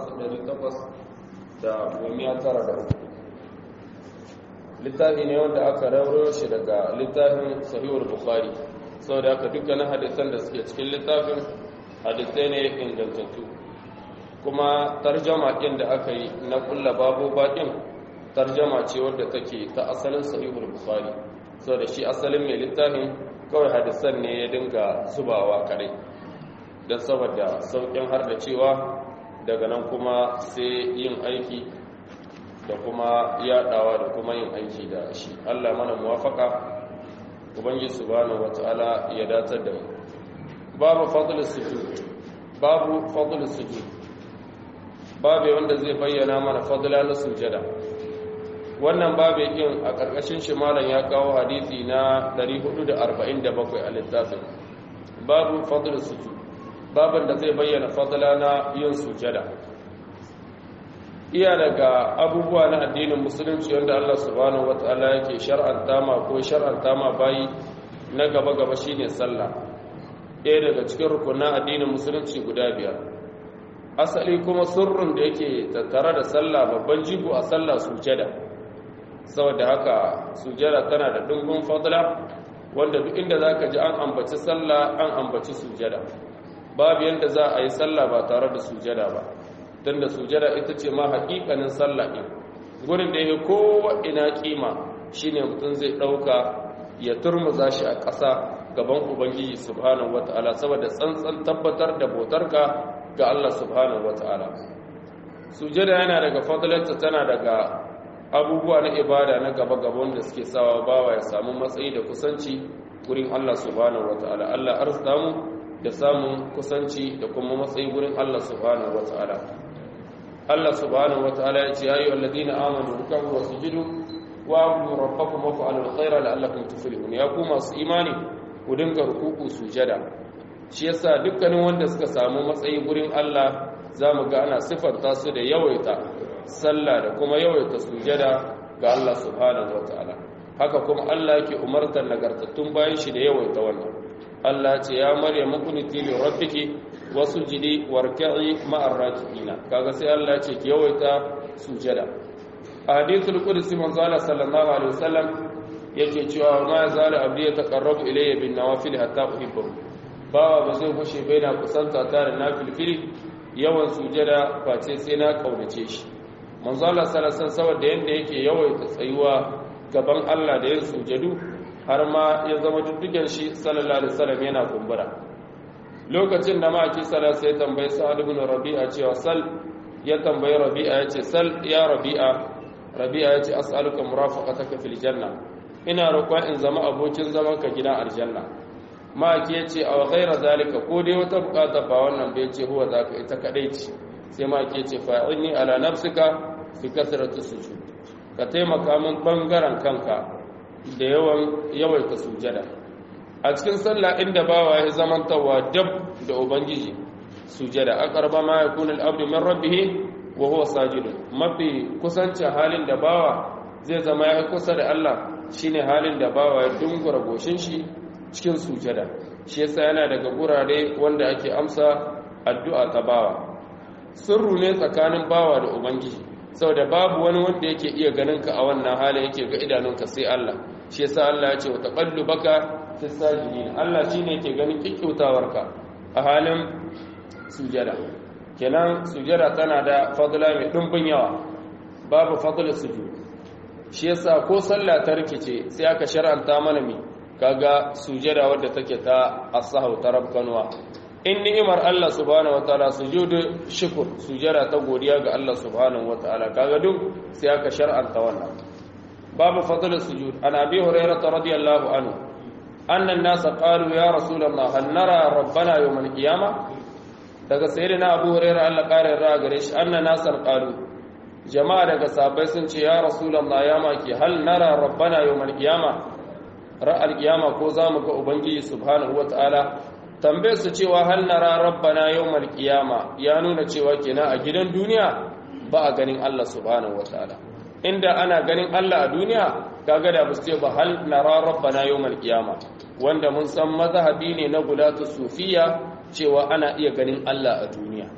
893 littafi ne wanda aka rauro shi daga littafin sahihul bukhari saboda haka dukkanin hadisan da suke cikin littafin hadisai ne ingantattu kuma tarjama ɗin da aka yi na kulla babu baƙin tarjama ce wadda take ta asalin sahihul bukhari saboda shi asalin mai littafin kawai hadisan ne ya dinga zubawa kadai don saboda sauƙin har da cewa daga nan kuma sai yin aiki da kuma yaɗawa da kuma yin aiki da shi Allah mana muwafaka ubangiji subhanahu wataala ya datar da mu babu fadlus sujud babu wanda zai bayyana mana fadla na sujada wannan babu yin a ƙarƙashin shi malam ya kawo hadisi na 447 a littafin babu fadlus sujud babin da zai bayyana fadla na yin sujada iya daga abubuwa na addinin musulunci wanda Allah subhanahu wataala yake shar'anta ma bayi na gaba shine sallah ɗaya daga cikin rukunin addinin musulunci guda 5 asali kuma sirrin da yake tattare da sallah babban jigo a sallah sujada saboda haka sujada tana da dungun fadla wanda duk inda zaka ji an ambaci sallah an ambaci sujada babu yanda za a yi sallah ba tare da sujada ba don da sujada ita ce ma haƙiƙanin sallah ɗin gurin da ya kowa ina ƙima shine mutum zai ɗauka ya turmuza shi a ƙasa gaban ubangiji subhanahu wata'ala saboda tsantsan tabbatar da bautarka ga Allah subhanahu wata'ala sujada yana daga fadlanta tana daga abubuwa na ibada na gaba wanda suke sawa bawa ya samu matsayi da kusanci gurin Allah subhanahu wata'ala Allah arzuta mu da samun kusanci da kuma matsayi gurin Allah subhanahu wata'ala Allah subhanahu wataala ya ce ya ayyuhal ladina amanu ruku'u wasjudu wa'budu rabbakum waf'alul khayra la'allakum tuflihun ya ku masu imani ku dinga ruku'u sujada shi yasa dukkanin wanda suka samu matsayi gurin Allah zamu ga ana sifanta su da yawaita sallah da kuma yawaita sujada ga Allah subhanahu wataala haka kuma Allah yake umartar nagartattun bayan shi da yawaita wannan Allah ce ya Maryam kunti li rabbiki wasujidi warka'i ma'ar raki'ina kaga sai Allah ya ce ki yawaita sujada hadithul qudsi manzo Allah sallallahu alaihi wasallam yake cewa ma zala abdi yataqarrabu ilayya bin nawafil hatta uhibbu bawa ba zai gushe baina kusanta ta da nafilfili yawan sujada face sai na kaunace shi manzo Allah sallallahu alaihi wasallam saboda yanda yake yawaita tsayuwa gaban Allah da yin sujadu har ma ya zama duddugen shi sallallahu alaihi wasallam yana kumbura lokacin da ma'aki sallallahu sai tambayi sa'ad ibn rabi'a cewa sal ya tambayi rabi'a yace sal ya rabi'a yace as'aluka murafaqataka fil janna ina roƙon in zama abokin zaman ka gidan aljanna ma'aki yace aw ghayra zalika ko dai wata bukata ba wannan bai ce huwa zaka ita kadai ce sai ma'aki yace fa'inni ala nafsika fi kasratu sujud ka taimaka min bangaren kanka da yawaita sujada a cikin sallah inda bawa ya zamantawa dab da ubangiji sujada aqraba ma yakunu al-abdu min rabbih wa huwa sajid mafi kusancin halin da bawa zai zama ya kusa da Allah shine halin da bawa ya dungura goshin shi cikin sujada shi yasa yana daga gurare wanda ake amsa addu'a ta bawa sirru ne tsakanin bawa da ubangiji saboda babu wani wanda yake iya ganin ka a wannan hali yake ga idanunka sai Allah shi yasa Allah ya ce wa taqallubaka fis sajidin Allah shine yake ganin kikkiutawarka a halin sujada kenan sujada tana da fadla mai dumbin yawa babu fadlul sujud shi yasa ko sallah ta rikice sai aka shar'anta mana mi kaga sujada wadda take ta as-sahw tarabkanwa in ni'imar Allah subhanahu wataala sujudu shukr sujada ta godiya ga Allah subhanahu wataala kaga duk sai aka shar'anta wannan babu fadlul sujud an abi hurairah radiyallahu anhu anna an-nas qalu ya rasulullah hal nara rabbana yawm al-qiyamah daga sayyidina abu hurairah Allah kare ra gare shi anna nas qalu jama'a daga sahabbai sun ce ya rasulullah ya maki hal nara rabbana yawm al-qiyamah ra al-qiyamah ko zamu ga ubangiji subhanahu wataala tambayar su cewa hal nara rabbana yawmal qiyama ya nuna cewa kenan a gidan duniya ba a ganin Allah subhanahu wataala inda ana ganin Allah a duniya kaga da basu ce ba hal nara rabbana yawmal qiyama wanda mun san mazhabi ne na gulatu sufiya cewa ana iya ganin Allah a duniya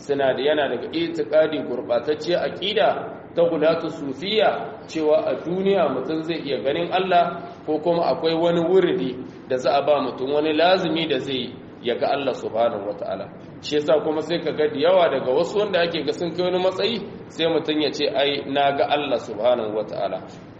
suna da yana daga itikadi gurbatacce aqida ta gulatu sufiya cewa a duniya mutum zai iya ganin Allah ko kuma akwai wani wuridi da za a ba mutum wani lazimi da zai ya ga Allah subhanahu wataala shi yasa kuma sai ka ga yawa daga wasu wanda ake ga sun kai wani matsayi sai mutum ya ce ai na ga Allah subhanahu wataala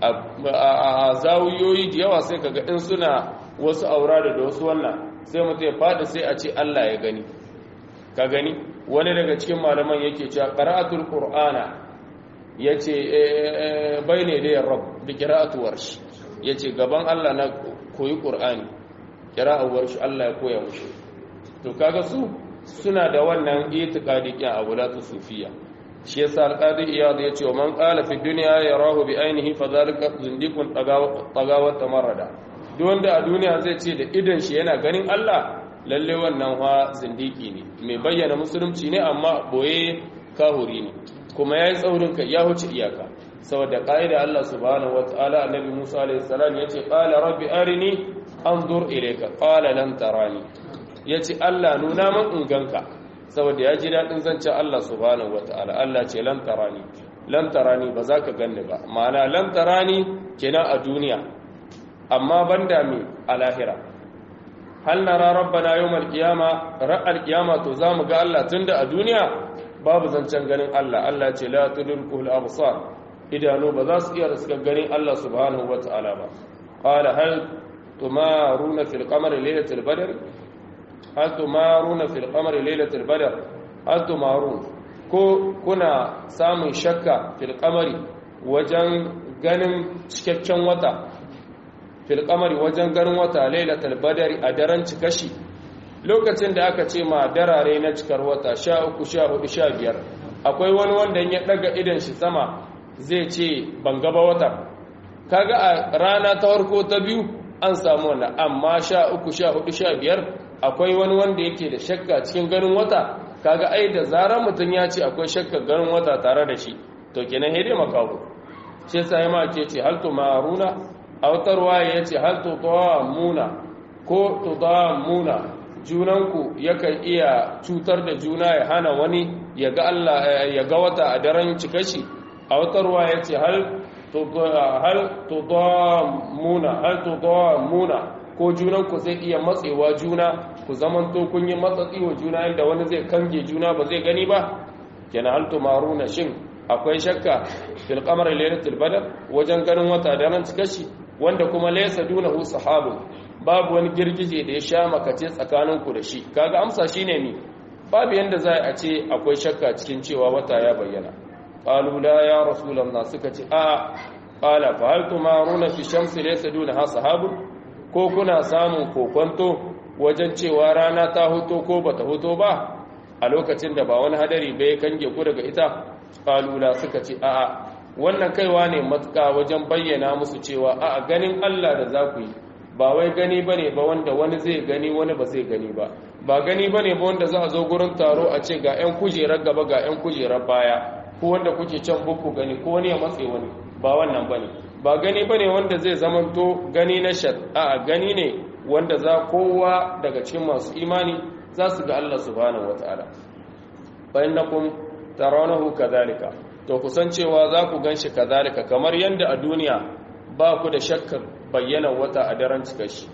a zawiyoyi da yawa sai ka ga in suna wasu aurada da wasu wannan sai mutum ya fada sai a ce Allah ya gani ka gani wani daga cikin malaman yake cewa qira'atul qur'ana yace bayne da rabb bi qira'atu warsh yace gaban Allah na koyi qur'ani qira'ar warsh Allah ya koya mushi to kaga su suna da wannan itiqadi kin abulatu sufiya shi yasa alqadi iyad yace man qala fi dunya yarahu bi ainihi fadhalika zindiqun tagawa tamarrada duk wanda a duniya zai ce da idan shi yana ganin Allah lalle wannan wa zindiki ne mai bayyana musulunci ne amma boye kahuri ne kuma yayi tsaurin kai ya huce iyaka saboda qaida Allah subhanahu wataala annabi Musa alayhi salam yace qala rabbi arini anzur ilayka qala lan tarani yace Allah nuna min in ganka saboda ya ji dadin zance Allah subhanahu wataala Allah ce lan tarani ba za ka ganni ba ma'ana lan tarani kenan a duniya amma banda mi a lahira hal nara rabbana yawmal qiyama ra'al qiyama to zamu ga Allah tunda a duniya babu zancen ganin Allah Allah ce la tudrikul absar idanu ba za su iya riska ganin Allah subhanahu wataala ba qala hal tumaruna fil qamari laylatil badr hal tumaruna fil qamari laylatil badr hal tumarun ko kuna samun shakka fil qamari wajen ganin cikakken wata fil qamari wajen ganin wata lailatul badri a daren cikashi lokacin da aka ce ma darare na cikar wata 13 14 15 akwai wani wanda ya daga idan shi sama zai ce ban ga ba wata kaga a rana ta farko ta biyu an samu wannan amma 13 14 15 akwai wani wanda yake da shakka cikin ganin wata kaga ai da zarar mutun ya ce akwai shakka ganin wata tare da shi to kenan hede makawo sai sai ma ce hal tumaruna autarwa ya ce hal tutawamuna ko tutawamuna junanku yakan iya cutar da juna ya hana wani ya ga Allah ya ga wata a daren cikashi autarwa ya ce hal tutawamuna ko junanku zai iya matsewa juna ku zamanto kun yi matsatsi wa juna inda wani zai kange juna ba zai gani ba kenan hal tumaruna shin akwai shakka fil qamari lailatul badr wajen ganin wata daren cikashi wanda kuma laysa dunahu sahabun babu wani girgije da ya sha makace tsakaninku da shi kaga amsa shine ni babu yanda za a ce akwai shakka cikin cewa wata ya bayyana qalu la ya rasulullah suka ce a qala fa hal tumaruna fi shamsi laysa dunaha sahabun ko kuna samun kokonto wajen cewa rana ta hoto ko bata hoto ba a lokacin da ba wani hadari bai kange ku daga ita qalu la suka ce a'a wannan kaiwa ne matuƙa wajen bayyana musu cewa a ganin Allah da za ku yi ba wai gani ba ne ba wanda wani zai gani wani ba zai gani ba ba gani ba ne ba wanda za a zo gurin taro a ce ga 'yan kujerar gaba ga 'yan kujerar baya ko wanda kuke can buku gani ko wani ya matse wani ba wannan ba ne ba gani ba ne wanda zai zamanto gani na shad a gani ne wanda za kowa daga cikin masu imani za su ga Allah subhanahu wataala fa innakum tarawnahu kadhalika to kusancewa za ku ganshi kadhalika kamar yanda a duniya ba ku da shakkar bayyana wata a daren cikashi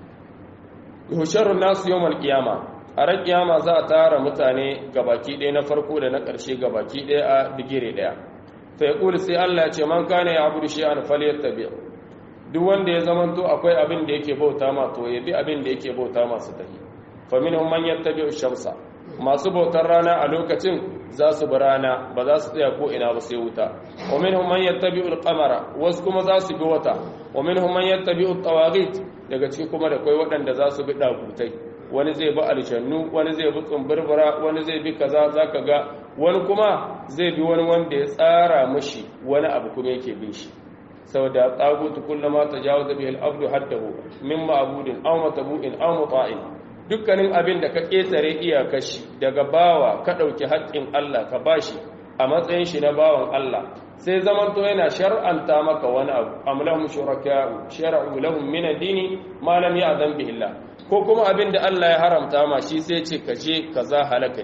yusharun nasu yawmal qiyama a ran kiyama za a tara mutane gabaki ɗaya na farko da na ƙarshe gabaki ɗaya a bigire ɗaya fa yaqulu sai Allah ya ce man kana ya abudu shay'an falyattabi duk wanda ya zamanto akwai abin da yake bauta ma to ya bi abin da yake bauta masu tahi fa minhum man yattabi'u shamsa masu bautar rana a lokacin za su bi rana ba za su tsaya ko ina ba sai wuta wa minhum man yattabi'u al-qamara wasu kuma za su bi wata wa minhum man yattabi'u at-tawaghit daga cikin kuma da kai waɗanda za su bi dagutai wani zai bi aljannu wani zai bi tsumburbura wani zai bi kaza zaka ga wani kuma zai bi wani wanda ya tsara mishi wani abu kuma yake bin shi saboda tagutu kullama tajawaza bihi al-abdu haddahu min ma'budin aw matabu'in aw muta'in dukkanin abin da ka ketare iyakar shi daga bawa ka dauki haƙƙin Allah ka bashi a matsayin shi na bawan Allah sai zamanto yana shar'anta maka wani abu am lahum shuraka shar'u lahum min ad-dini ma lam ya'zam bihi Allah ko kuma abin da Allah ya haramta ma shi sai ce ka je kaza halaka ne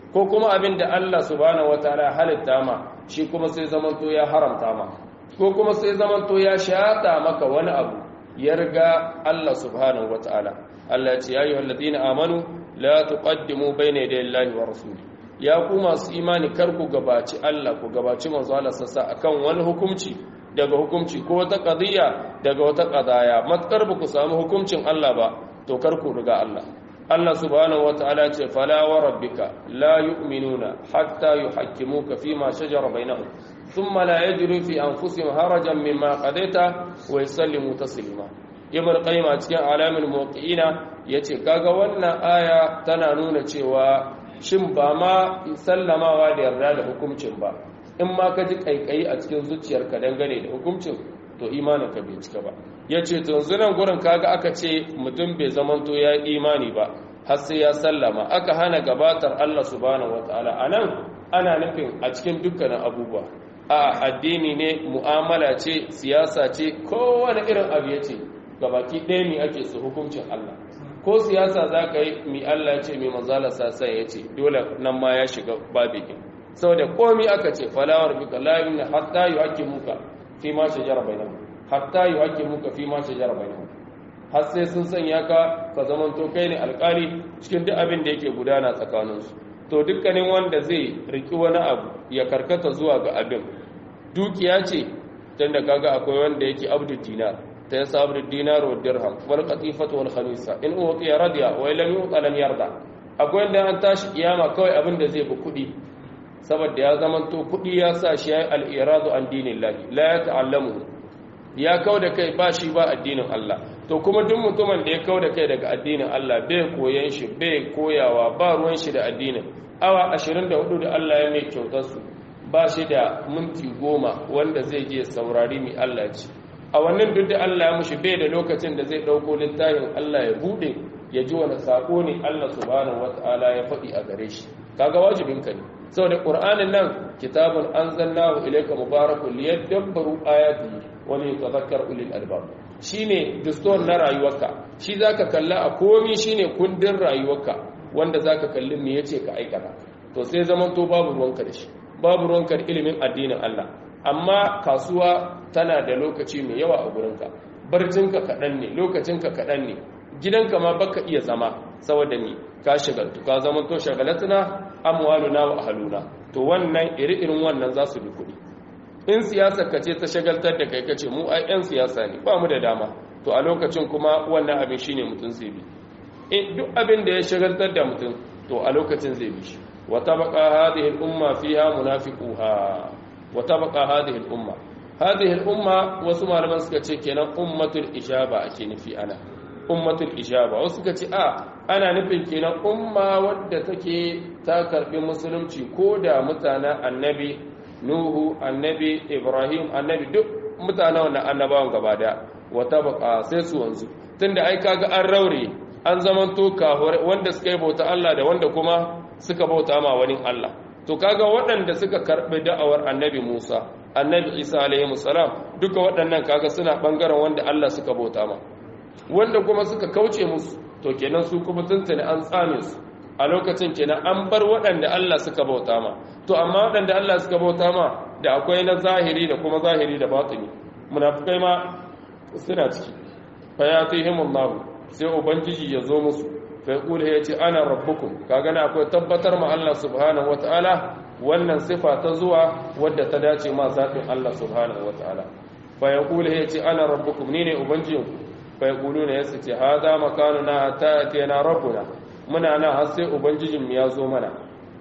ko kuma abin da Allah subhanahu wataala ya halitta ma shi kuma sai zamanto ya haramta ma ko kuma sai zamanto ya shata maka wani abu ya riga Allah subhanahu wataala Allah ya ce ya ayyuhal ladina amanu la tuqaddimu bayna yaday Allahi wa rasuli ya ku masu imani kar ku gabaci Allah ku gabaci manzo Allah sassa akan wani hukunci daga hukunci ko wata qadiyya daga wata qadaya matkar ba ku samu hukuncin Allah ba to kar ku riga Allah Allah subhanahu wataala ce fala wa rabbika la yu'minuna hatta yuhakkimuka fima shajara bainahum thumma la yajidu fi anfusihim harajan mimma qadaita wa yusallimu taslima ibn qayyim a cikin alamul muwaqqi'ina yace kaga wannan aya tana nuna cewa shin ba ma sallamawa da yarda da hukuncin ba in ma ka ji kaikayi a cikin zuciyarka dangane da hukuncin to imaninka bai cika ba yace to yanzu nan gurin kaga aka ce mutum bai zamanto ya imani ba har sai ya sallama aka hana gabatar Allah subhanahu wataala anan ana nufin a cikin dukkanin abubuwa a addini ne mu'amala ce siyasa ce kowane irin abu yace gabaki ɗaya ne ake su hukuncin Allah ko siyasa za ka yi mi Allah ce mai manzala sasa ya ce dole nan ma ya shiga babikin saboda komi aka ce falawar bika layin na hatta yi haƙƙi muka fi ma shajara bainahu hatta yi haƙƙi muka fi ma shajara bainahu har sai sun sanya ka zaman to kai ne alƙali cikin duk abin da yake gudana tsakaninsu to dukkanin wanda zai riki wani abu ya karkata zuwa ga abin dukiya ce tunda kaga akwai wanda yake abdu dinar ta yasa abdu dinar wa dirham wal qatifatu wal khamisa in utiya radiya wa lam yuta lam yarda akwai wanda an tashi kiyama kawai abin da zai bi kudi saboda ya zamanto kudi ya sa shi al-iradu an dinillahi la yata'allamu ya kauda kai ba shi ba addinin Allah to kuma duk mutumin da ya kauda kai daga addinin Allah bai koyan shi bai koyawa ba ruwan shi da addinin awa 24 da Allah ya mai kyautar su ba shi da minti 10 wanda zai je saurari mi Allah ce a wannan duk da Allah ya mushi bai da lokacin da zai dauko littafin Allah ya bude ya ji wani sako ne Allah subhanahu wataala ya faɗi a gare shi kaga wajibinka ne saboda qur'anin nan kitabun anzalnahu ilayka mubarakun liyadabbaru ayatihi wa liyatadhakkar ulul albab shine dustur na rayuwarka shi zaka kalla a komi shine kundin rayuwarka wanda zaka kalli me yace ka aikata to sai zaman to babu ruwanka da shi babu ruwanka da ilimin addinin Allah amma kasuwa tana da lokaci mai yawa a gurinka barcinka kaɗan ne lokacinka kaɗan ne gidanka ma baka iya zama saboda ni ka shagaltu ka zama to shagalatuna amwaluna wa ahluna to wannan iri-irin wannan za su bi kuɗi in siyasar ka ce ta shagaltar da kai kace mu ai yan siyasa ne ba mu da dama to a lokacin kuma wannan abin shine mutum zai bi duk abin da ya shagaltar da mutum to a lokacin zai bi shi wa tabaqa hadhihi al-umma fiha munafiquha wa tabaqa hadhihi al-umma hadhihi al-umma wasu malaman suka ce kenan ummatul ijaba ake nufi ana ummatul ijaba wasu suka ce ana nufin kenan umma wadda take ta karbi musulunci ko da mutanen annabi nuhu annabi ibrahim annabi duk mutanen wannan annabawan gaba daya wa tabaqa sai su wanzu tunda ai kaga an raure an zamanto kahore wanda suka yi bauta Allah da wanda kuma suka bauta ma wani Allah to kaga waɗanda suka karbi da'awar annabi Musa annabi Isa alaihi salam duka waɗannan kaga suna bangaren wanda Allah suka bauta ma wanda kuma suka kauce musu to kenan su kuma tuntune an tsame su a lokacin kenan an bar waɗanda Allah suka bauta ma to amma waɗanda Allah suka bauta ma da akwai na zahiri da kuma zahiri da batini munafikai ma suna ciki fa yatihimullahu sai ubangiji ya zo musu fa yaqulu ya ce ana rabbukum kaga na akwai tabbatar ma Allah subhanahu wataala wannan sifa ta zuwa wadda ta dace ma zatin Allah subhanahu wataala fa yaqulu ya ce ana rabbukum ni ne ubangijinku fa yaquluna yace hada makanuna ta'tina rabbuna muna nan har sai ubangijinmu ya zo mana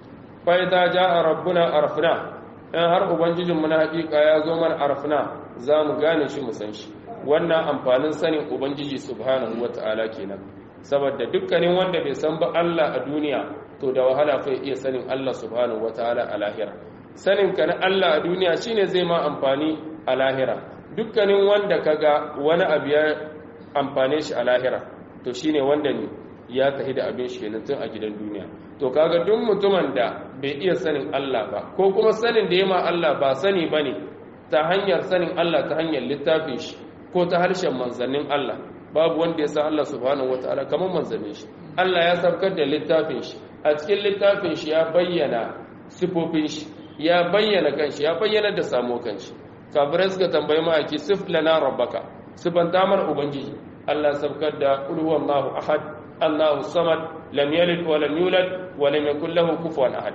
fa idza jaa rabbuna arfna in har ubangijinmu na hakika ya zo mana arfna za mu gane shi mu san shi wannan amfanin sanin ubangiji subhanahu wataala kenan saboda dukkanin wanda bai san ba Allah a duniya to da wahala fa iya sanin Allah subhanahu wataala a lahira sanin ka na Allah a duniya shine zai ma amfani a lahira dukkanin wanda kaga wani abu ya amfane shi a lahira to shine wanda ne ya tafi da abin shi kenan tun a gidan duniya to kaga duk mutumin da bai iya sanin Allah ba ko kuma sanin da yema Allah ba sani bane ta hanyar sanin Allah ta hanyar littafin shi ko ta harshen manzannin Allah babu wanda ya san Allah subhanahu wataala kamar manzannin shi Allah ya sabkar da littafin shi a cikin littafin shi ya bayyana sifofin shi ya bayyana kanshi ya bayyana da samo kanshi kafirai suka tambayi ma'aiki sif lana rabbaka sifanta mar ubangiji Allah sabkar da qul huwallahu ahad Allahu samad lam yalid wa lam yulad wa lam yakul lahu kufuwan ahad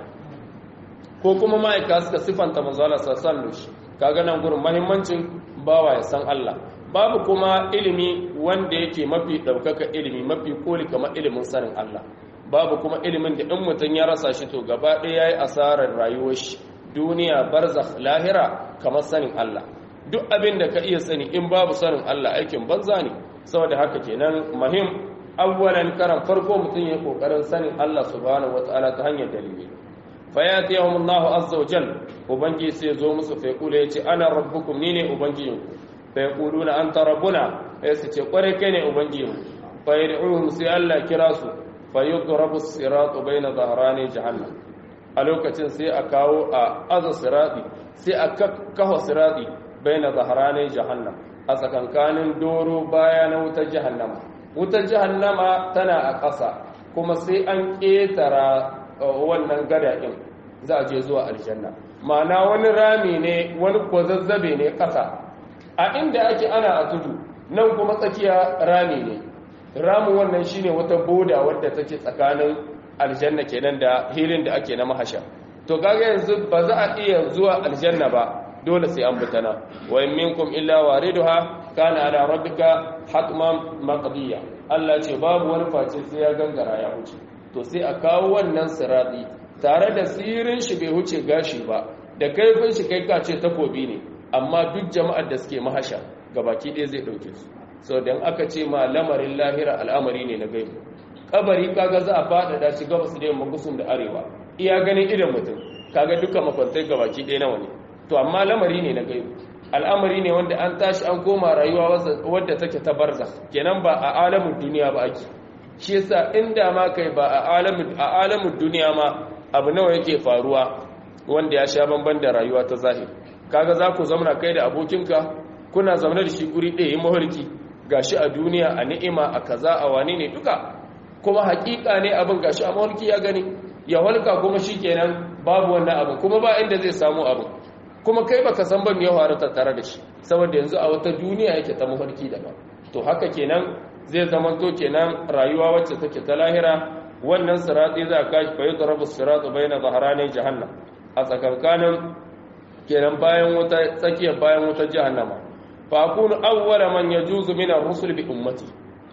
ko kuma ma'aika suka sifanta manzo Allah sallallahu alaihi wasallam kaga nan gurin muhimmancin bawa ya san Allah babu kuma ilimi wanda yake mafi daukaka ilimi mafi koli kamar ilimin sanin Allah babu kuma ilimin da in mutun ya rasa shi to gaba ɗaya yayi asarar rayuwar shi duniya barzakh lahira kamar sanin Allah duk abin da ka iya sani in babu sanin Allah aikin banza ne saboda haka kenan muhim awwalan karan farko mutun ya kokarin sanin Allah subhanahu wataala ta hanyar dalili fayatihum Allah azza wajal ubangi sai zo musu fa kula yace ana rabbukum ni ne ubangijinku fa yaquluna anta rabbuna sai ce kware kai ne ubangijinku fa yad'uhum sai Allah kira su fa yudrabu as-siratu bayna dhahrani jahannam a lokacin sai a kawo a aza sirati sai a kawo sirati bayna dhahrani jahannam a tsakankanin doro baya na wutar jahannama tana a ƙasa kuma sai an ƙetara wannan gada ɗin za a je zuwa aljanna ma'ana wani rami ne wani kwazazzabe ne ƙasa a inda ake ana a tudu nan kuma tsakiya rami ne ramin wannan shine wata boda wadda take tsakanin aljanna kenan da hilin da ake na mahasha to kaga yanzu ba za a iya zuwa aljanna ba dole sai an butana wa in minkum illa wariduha kana ala rabbika hatman maqdiya Allah ce babu wani face sai ya gangara ya wuce to sai a kawo wannan sirati tare da sirin shi bai huce gashi ba da kaifin shi kai kace takobi ne amma duk jama'ar da suke mahasha gabaki ɗaya zai dauke su so dan aka ce ma lamarin lahira al'amari ne na gaibu kabari kaga za a fada shi gabas da yamma gusum da arewa iya ganin idan mutum kaga duka makwantai gabaki ɗaya nawa ne to amma lamari ne na gaibu al'amari ne wanda an tashi an koma rayuwa wadda take ta barzakh kenan ba a alamin duniya ba ake shi yasa inda ma kai ba a alamin duniya ma abu nawa yake faruwa wanda ya sha bamban da rayuwa ta zahiri kaga za ku zauna kai da abokinka kuna zaune da shi guri ɗaya yi maholki gashi a duniya a ni'ima a kaza a wane ne duka kuma hakika ne abin gashi a maholki ya gani ya walka kuma shikenan babu wannan abu kuma ba inda zai samu abu kuma kai baka san ban ya faru tattare da shi saboda yanzu a wata duniya yake ta mafarki daban to haka kenan zai zama to kenan rayuwa wacce take ta lahira wannan sirati za ka shi fa yudrabu siratu baina dhahrani jahannam a tsakankanin kenan bayan wata tsakiyar bayan wata jahannama fa akunu awwala man yajuzu min ar-rusul bi ummati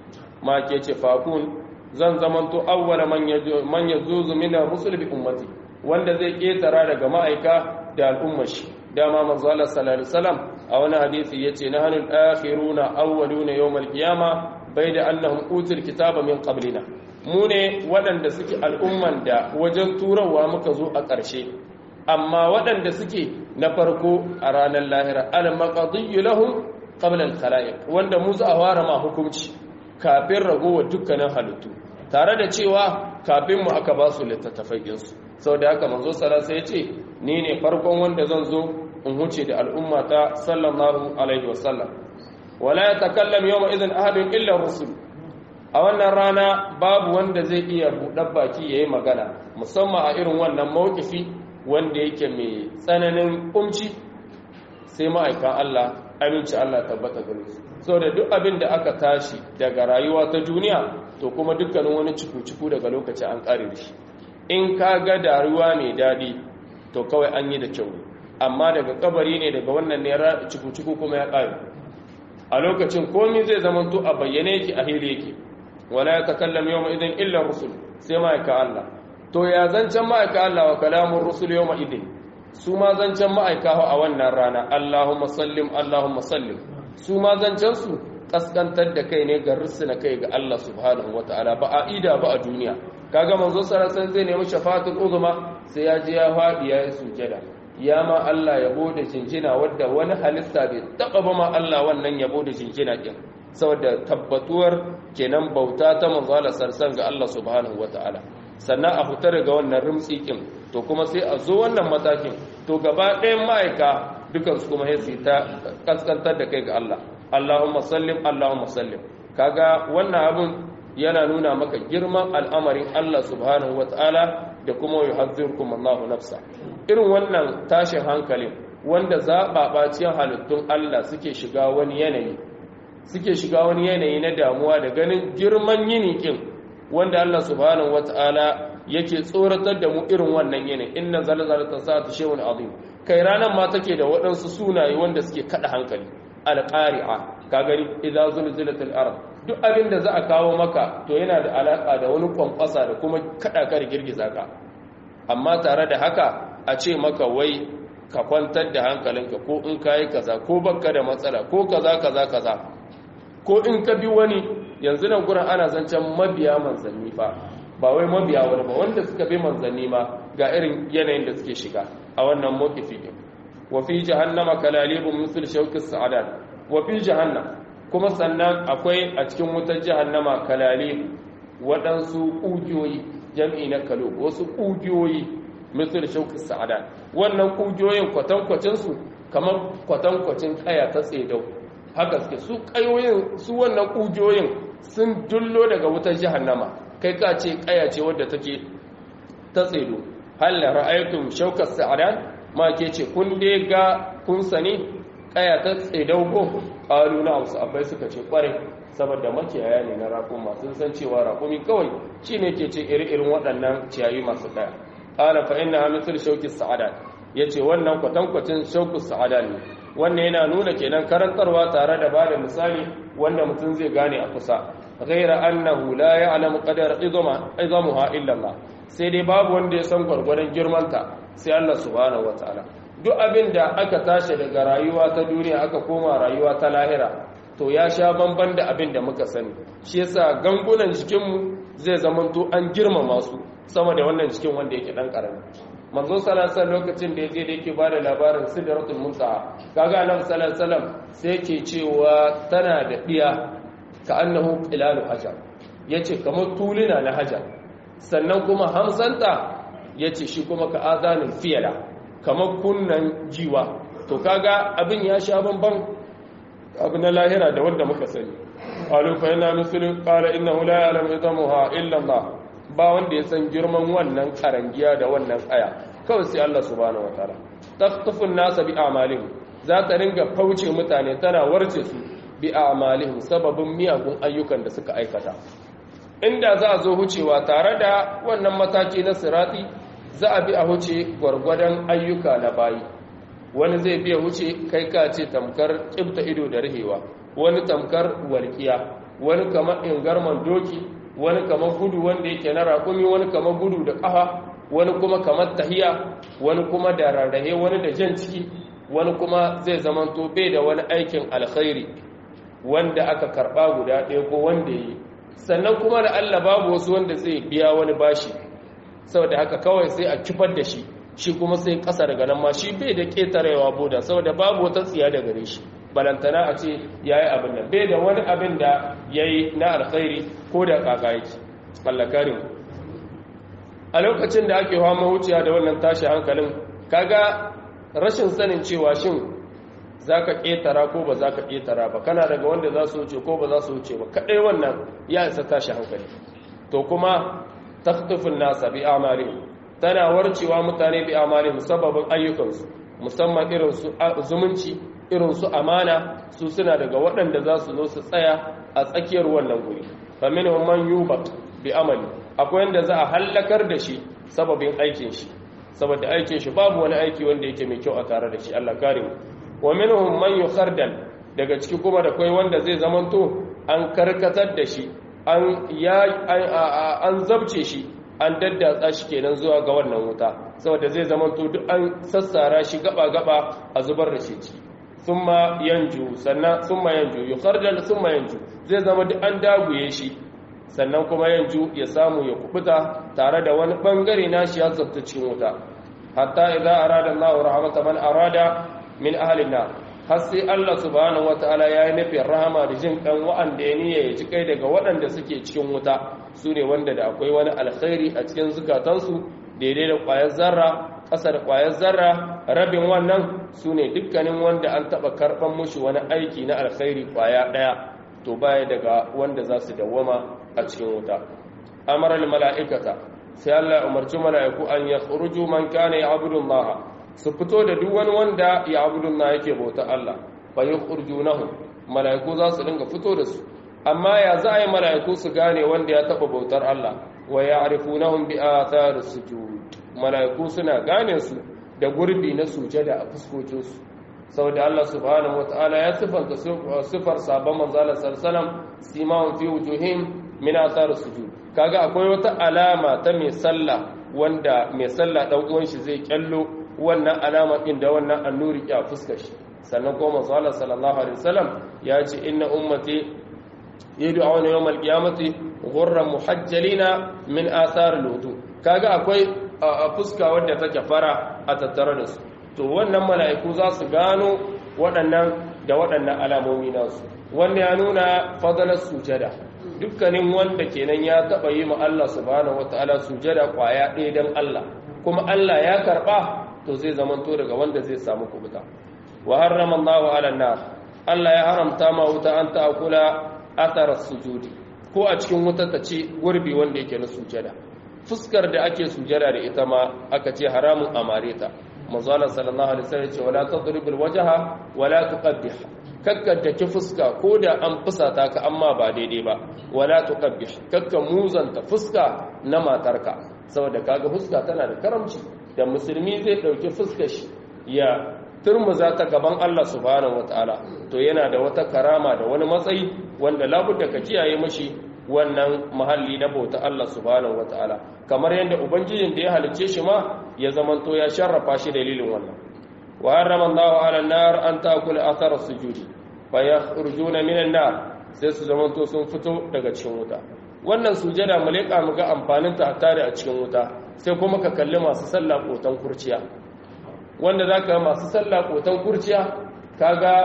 ma ke ce fa akun zan zaman to awwala man yajuzu min ar-rusul bi ummati wanda zai ketara daga ma'aika da al'ummar shi dama manzo Allah sallallahu alaihi wasallam a wani hadisi yace nahnu al-akhiruna awwaluna yawm al-qiyama bayda annahum utul kitaba min qablina mu ne waɗanda suke al'umman da wajen turawa muka zo a ƙarshe amma waɗanda suke na farko a ranar lahira al-maqdiyyu lahum qabla al-khalaiq wanda mu za a fara ma hukunci kafin ragowar dukkanin halittu tare da cewa kafin mu aka ba su littattafai su saboda haka manzo sallallahu alaihi wasallam ya ce ni ne farkon wanda zan zo in huce da al'umma ta sallallahu alaihi wasallam wala yatakallam yawma idhin ahadun illa rusul a wannan rana babu wanda zai iya buɗar baki yayi magana musamman a irin wannan mawkifi wanda yake mai tsananin kumci sai ma'aikan Allah aminci Allah tabbata gare su saboda duk abin da aka tashi daga rayuwa ta duniya to kuma dukkanin wani ciku-ciku daga lokaci an kare da shi in ka ga da ruwa mai daɗi to kawai an yi da kyau amma daga kabari ne daga wannan ne ciku-ciku kuma ya ƙare a lokacin komi zai zama to a bayyane yake a hili yake wala ya takallam yawma idan illa rusul sai ma'aika Allah to ya zancen ma'aika Allah wa kalamun rusul yawma idin su ma zancen ma'aika a wannan rana Allahumma sallim su ma zancen su kaskantar da kai ne ga rusuna kai ga Allah subhanahu wataala ba a ida ba a duniya kaga manzo sallallahu zai nemi shafaatul uzma sai ya je ya fadi ya yi sujada ya ma Allah yabo da jinjina wanda wani halitta bai taba ba ma Allah wannan yabo da jinjina din saboda tabbatuwar kenan bauta ta manzo Allah sallallahu ga Allah subhanahu wataala sannan a fita daga wannan rumtsi kin to kuma sai a zo wannan matakin to gaba ɗayan ma'aika dukan su kuma sai ta kaskantar da kai ga Allah Allahumma sallim kaga wannan abun yana nuna maka girman al'amarin Allah subhanahu wataala da kuma yuhadhdhirukum Allahu nafsa. Irin wannan tashin hankalin wanda zaɓaɓaciyar halittun Allah suke shiga wani yanayi na damuwa da ganin girman yinikin wanda Allah subhanahu wata'ala yake tsoratar da mu irin wannan yanayi. Inna zalzalata sa'ati shay'un azim. Kai ranan ma take da waɗansu sunaye wanda suke kada hankali. Al-qari'a, ka gani idza zulzilatil ard. Duk abin da za a kawo maka to yana da alaka da wani kwankwasa da kuma kada ka girgiza ka. Amma tare da haka a ce maka wai ka kwantar da hankalinka ko in kayi kaza ko baka da matsala ko kaza ko in ka bi wani yanzu nan gurin ana zancen mabiya manzanni fa ba wai mabiya wani ba wanda suka bi manzanni ma ga irin yanayin da suke shiga a wannan mawqifi din wa fi jahannama kalalibun misl shawkis sa'adat wa fi jahannam kuma sannan akwai a cikin wutar jahannama kalalib waɗansu ƙugiyoyi jam'i na kalo wasu ƙugiyoyi misal shauki sa'ada wannan ƙugiyoyin kwatankwacinsu kamar kwatankwacin kaya ta tsedau haka suke su kayoyin su wannan ƙugiyoyin sun dullo daga wutar jahannama kai ka ce kaya ce wadda take ta tsedo hal ra'aytum shauka sa'ada ma ke ce kun dai ga kun sani kaya ta tsedau ko qalu na wasu abai suka ce kware saboda makiyaya ne na raƙuma sun san cewa raƙumi kawai shine ke ce iri-irin waɗannan ciyayi masu kaya qala fa innaha mithl shawki sa'adat yace wannan kwatankwacin shawku sa'adat ne wannan yana nuna kenan karantarwa tare da bada misali wanda mutum zai gane a kusa ghaira annahu la ya'lamu qadar izamuha illa Allah sai dai babu wanda ya san gwargwadon girmanta sai Allah subhanahu wataala duk abin da aka tashi daga rayuwa ta duniya aka koma rayuwa ta lahira to ya sha bamban da abin da muka sani shi yasa gangunan jikinmu zai zamanto an girmama su sama da wannan cikin wanda yake dan karami manzo sallallahu alaihi wasallam lokacin da yaje da yake bada labarin sidratul muntaha kaga annabi sallallahu alaihi wasallam sai yake cewa tana da diya ka annahu qilalu hajar yace kamar tulina na hajar sannan kuma hamsanta yace shi kuma ka azanul fiyala kamar kunnan jiwa to kaga abin ya sha bamban abu na lahira da wanda muka sani qalu fa inna muslim qala innahu la ya'lamu idamuha illa Allah ba wanda ya san girman wannan karangiya da wannan aya kawai sai Allah subhanahu wataala taqtafu an-nas bi a'malihim za ta ringa fauce mutane tana warce su bi a'malihim sababin miyagun ayyukan da suka aikata inda za a zo hucewa tare da wannan mataki na sirati za a bi a huce gwargwadon ayyuka na bayi wani zai biya wuce kai ka ce tamkar kibta ido da rihewa wani tamkar walƙiya wani kamar ingarman doki wani kamar gudu wanda yake na raƙumi wani kamar gudu da ƙafa wani kuma kamar tahiya wani kuma da rarrahe wani da jan ciki wani kuma zai zamanto bai da wani aikin alkhairi wanda aka karɓa guda ɗaya ko wanda yi sannan kuma da Allah babu wasu wanda zai biya wani bashi saboda haka kawai sai a kifar da shi kuma sai ƙasa daga nan ma shi bai da ƙetarewa boda saboda babu wata tsiya da gare shi balantana a ce ya yi abin nan bai da wani abin da ya yi na alkhairi ko da kaka yake mallakarin a lokacin da ake hawa wuciya da wannan tashi hankalin kaga rashin sanin cewa shin za ka ƙetara ko ba za ka ƙetara ba kana daga wanda za su wuce ko ba za su wuce ba kaɗai wannan ya isa tashi hankali to kuma taktufin nasa bi amalihim tana warcewa mutane bi amalihim sababin ayyukansu musamman irin su zumunci irin su amana su suna daga waɗanda za su zo su tsaya a tsakiyar wannan guri fa minhum man yubat bi amali akwai wanda za a hallakar da shi sababin aikin shi saboda aikin shi babu wani aiki wanda yake mai kyau a tare da shi Allah kare mu wa minhum man yukhardal daga ciki kuma da kai wanda zai zamanto an karkatar da shi an zabce shi an daddatsa shi kenan zuwa ga wannan wuta saboda zai zamanto duk an sassara shi gaba-gaba a zubar da shi ciki summa yanju yukhardal summa yanju zai zama duk an daguye shi sannan kuma yanju ya samu ya kubuta tare da wani bangare nashi ya zabta cikin wuta hatta idza arada Allahu rahmata man arada min ahli nar har sai Allah subhanahu wataala yayi nufin rahama da jin kan wa'anda ya niyya ya ci kai daga waɗanda suke cikin wuta sune wanda da akwai wani alkhairi a cikin zukatansu daidai da ƙwayar zarra ƙasa da ƙwayar zarra rabin wannan sune dukkanin wanda an taɓa karɓan mushi wani aiki na alkhairi ƙwaya ɗaya to baya daga wanda za su dawwama a cikin wuta amara al mala'ikata sai Allah ya umarci mala'iku an yakhruju man kana ya'budu Allah su fito da duk wani wanda ya'budu Allah yake bauta Allah fa yukhrijunahum mala'iku za su dinga fito da su amma ya za a yi mala'iku su gane wanda ya taba bautar Allah wa ya'rifunahum bi athar sujud mala'iku suna gane su da gurbi na sujada a fuskokinsu saboda Allah subhanahu wataala ya sifanta sifar sabon manzo Allah sallallahu alaihi wasallam simahum fi wujuhim min athar sujud kaga akwai wata alama ta mai sallah wanda mai sallah dan uwan shi zai kyallo wannan alama din da wannan annuri ya fuskar shi sannan kuma manzo Allah sallallahu alaihi wasallam ya ce inna ummati yad'una yawmal qiyamati ghurran muhajjalina min athar al-wudu kaga akwai fuska wadda take fara a tattare da su to wannan mala'iku za su gano waɗannan da waɗannan alamomi nasu wanda ya nuna fadalar sujada dukkanin wanda kenan ya taɓa yi ma Allah subhanahu wata'ala sujada kwaya ɗaya don Allah kuma Allah ya karɓa to zai zamanto daga wanda zai samu kubuta wa harrama Allahu 'ala an-nar Allah ya haramta ma wuta an ta'kula athar sujudi ko a cikin wuta ta ci gurbi wanda yake na sujada fuskar da ake sujada da ita ma aka ce haramun amareta manzo Allah sallallahu alaihi wasallam ce wala tadribul wajha wala tuqabbih kakkanta ki fuska koda an fusata ka amma ba daidai ba wala tuqabbih kakka muzanta fuska na matarka saboda kaga fuska tana da karamci da musulmi zai dauki fuskar shi ya turmuza ta gaban Allah subhanahu wataala to yana da wata karama da wani matsayi wanda labudda ka kiyaye mashi wannan mahalli na bauta Allah subhanahu wataala kamar yadda ubangijin da ya halicce shi ma ya zamanto ya sharrafa shi dalilin wannan wa harrama Allahu 'ala an-nar an ta'kula athara sujudi fa yakhrujuna min an-nar sai su zamanto sun fito daga cikin wuta wannan sujada mu leka mu ga amfanin ta tare a cikin wuta sai kuma ka kalli masu sallah kotan kurciya wanda zaka masu sallah kotan kurciya kaga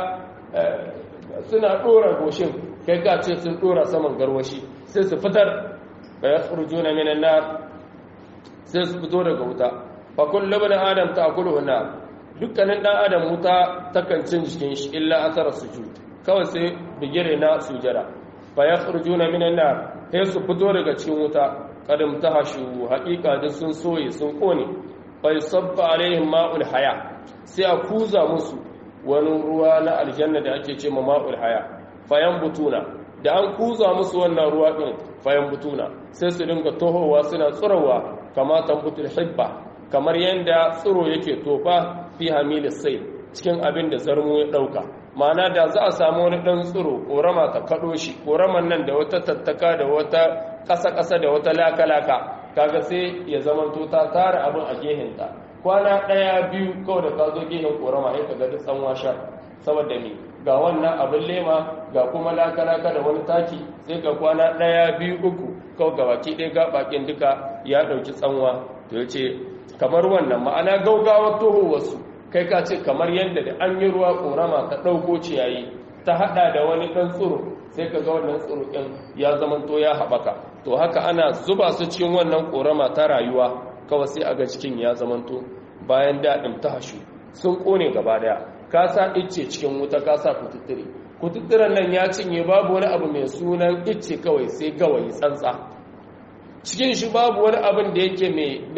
suna dora goshin kai ka ce sun dora saman garwashi sai su fitar fa yakhrujuna min an-nar sai su fito daga wuta fa kullu ibn adam ta'kuluhu nar dukkanin dan adam wuta takan cin jikin shi illa athara sujud kawai sai bigire na sujada fa yakhrujuna min an-nar sai su fito daga cikin wuta kadam tahashu haqiqa da sun soye sun kone fa yusabba alaihim ma'ul haya sai a kuza musu wani ruwa na aljanna da ake ce ma'ul haya fayan butuna da an kuza musu wannan ruwa din fayan butuna sai su dinga tohowa suna tsirowa kama tambutul hibba kamar yanda tsiro yake tofa fi hamilis sai cikin abin da zarmo ya dauka ma'ana da za a samu wani dan tsiro korama ta kado shi koraman nan da wata tattaka da wata kasa da wata laka kaga sai ya zamanto ta tara abin a gehinta kwana daya biyu kawai da ka zo gehen korama sai kaga duk tsanwa sha saboda me ga wannan abin lema ga kuma laka da wani taki sai ga kwana ɗaya biyu uku kawai ga baki ɗaya ga bakin duka ya ɗauki tsanwa to ya ce kamar wannan ma'ana gaugawar toho wasu kai ka ce kamar yadda da an yi ruwa korama ta ɗauko ciyayi ta haɗa da wani ɗan tsiro sai ka ga wannan tsiro ɗin ya zamanto ya haɓaka to haka ana zuba su cikin wannan korama ta rayuwa kawai sai a ga cikin ya zamanto bayan daɗin ta hashu sun ƙone gaba ɗaya ka sa icce cikin wuta ka sa kututturen nan ya cinye babu wani abu mai sunan icce kawai sai gawayi tsantsa cikin shi babu wani abin da yake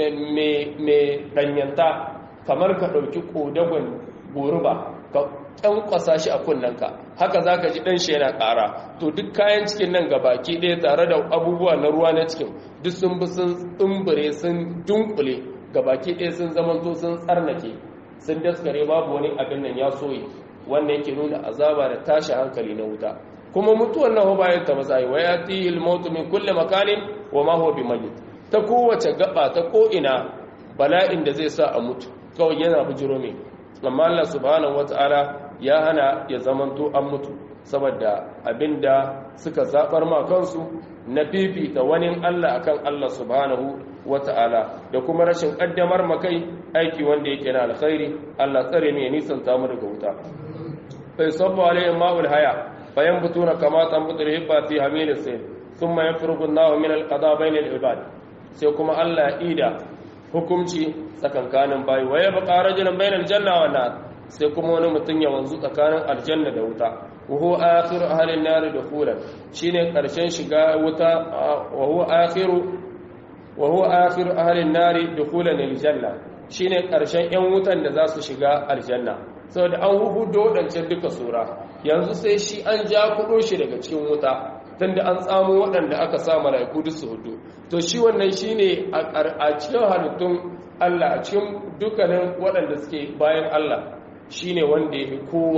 mai ɗanyanta kamar ka ɗauki ƙodagon goruba ka ƙyanƙwasa shi a kunnanka haka za ka ji ɗanshi yana ƙara to duk kayan cikin nan gabaki ɗaya tare da abubuwa na ruwa na cikin duk sun bi sun tsumbure sun dunkule gabaki ɗaya sun zamanto sun tsarnake sun daskare babu wani abin nan ya soye wannan yake nuna azaba da tashi hankali na wuta kuma mutuwan nan bayan ta matsayi wa yatihi al-maut min kulli makanin wa ma huwa bimayyit ta kowace gaba ta ko ina bala'in da zai sa a mutu kawai yana bujiro mai amma Allah subhanahu wataala ya hana ya zamanto an mutu saboda abinda suka zabar ma kansu na fifita wani Allah akan Allah subhanahu wata'ala da kuma rashin kaddamar makai aiki wanda yake na alkhairi Allah tsare ne nisan ta mu daga wuta fa sabbu alayhi ma'ul haya fayan butuna kama tambutul hibba fi hamil sayl thumma yafrugu Allahu min alqada bayna al-ibad sai kuma Allah ya ida hukunci tsakankanin bayi wa yabqa rajulan bayna al-janna wa nar sai kuma wani mutum ya wanzu tsakanin aljanna da wuta wa huwa akhiru ahli an-nar dukhulan shine karshen shiga wuta wa huwa akhiru ahli an-nar dukhulan aljanna shine karshen yan wutan da za su shiga aljanna saboda an hudo wadancan duka sura yanzu sai shi an ja kudo shi daga cikin wuta tunda an tsamo waɗanda aka sa malaiku duk su hudu to shi wannan shine a cikin halittun Allah a cikin dukkanin waɗanda suke bayan Allah shine wanda yake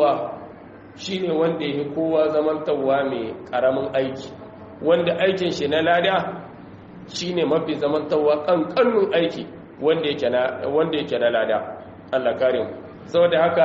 kowa zamantawa mai karamin aiki wanda aikin shi na lada shine mafi zamantawa kankanun aiki wanda yake na lada Allah kare mu saboda haka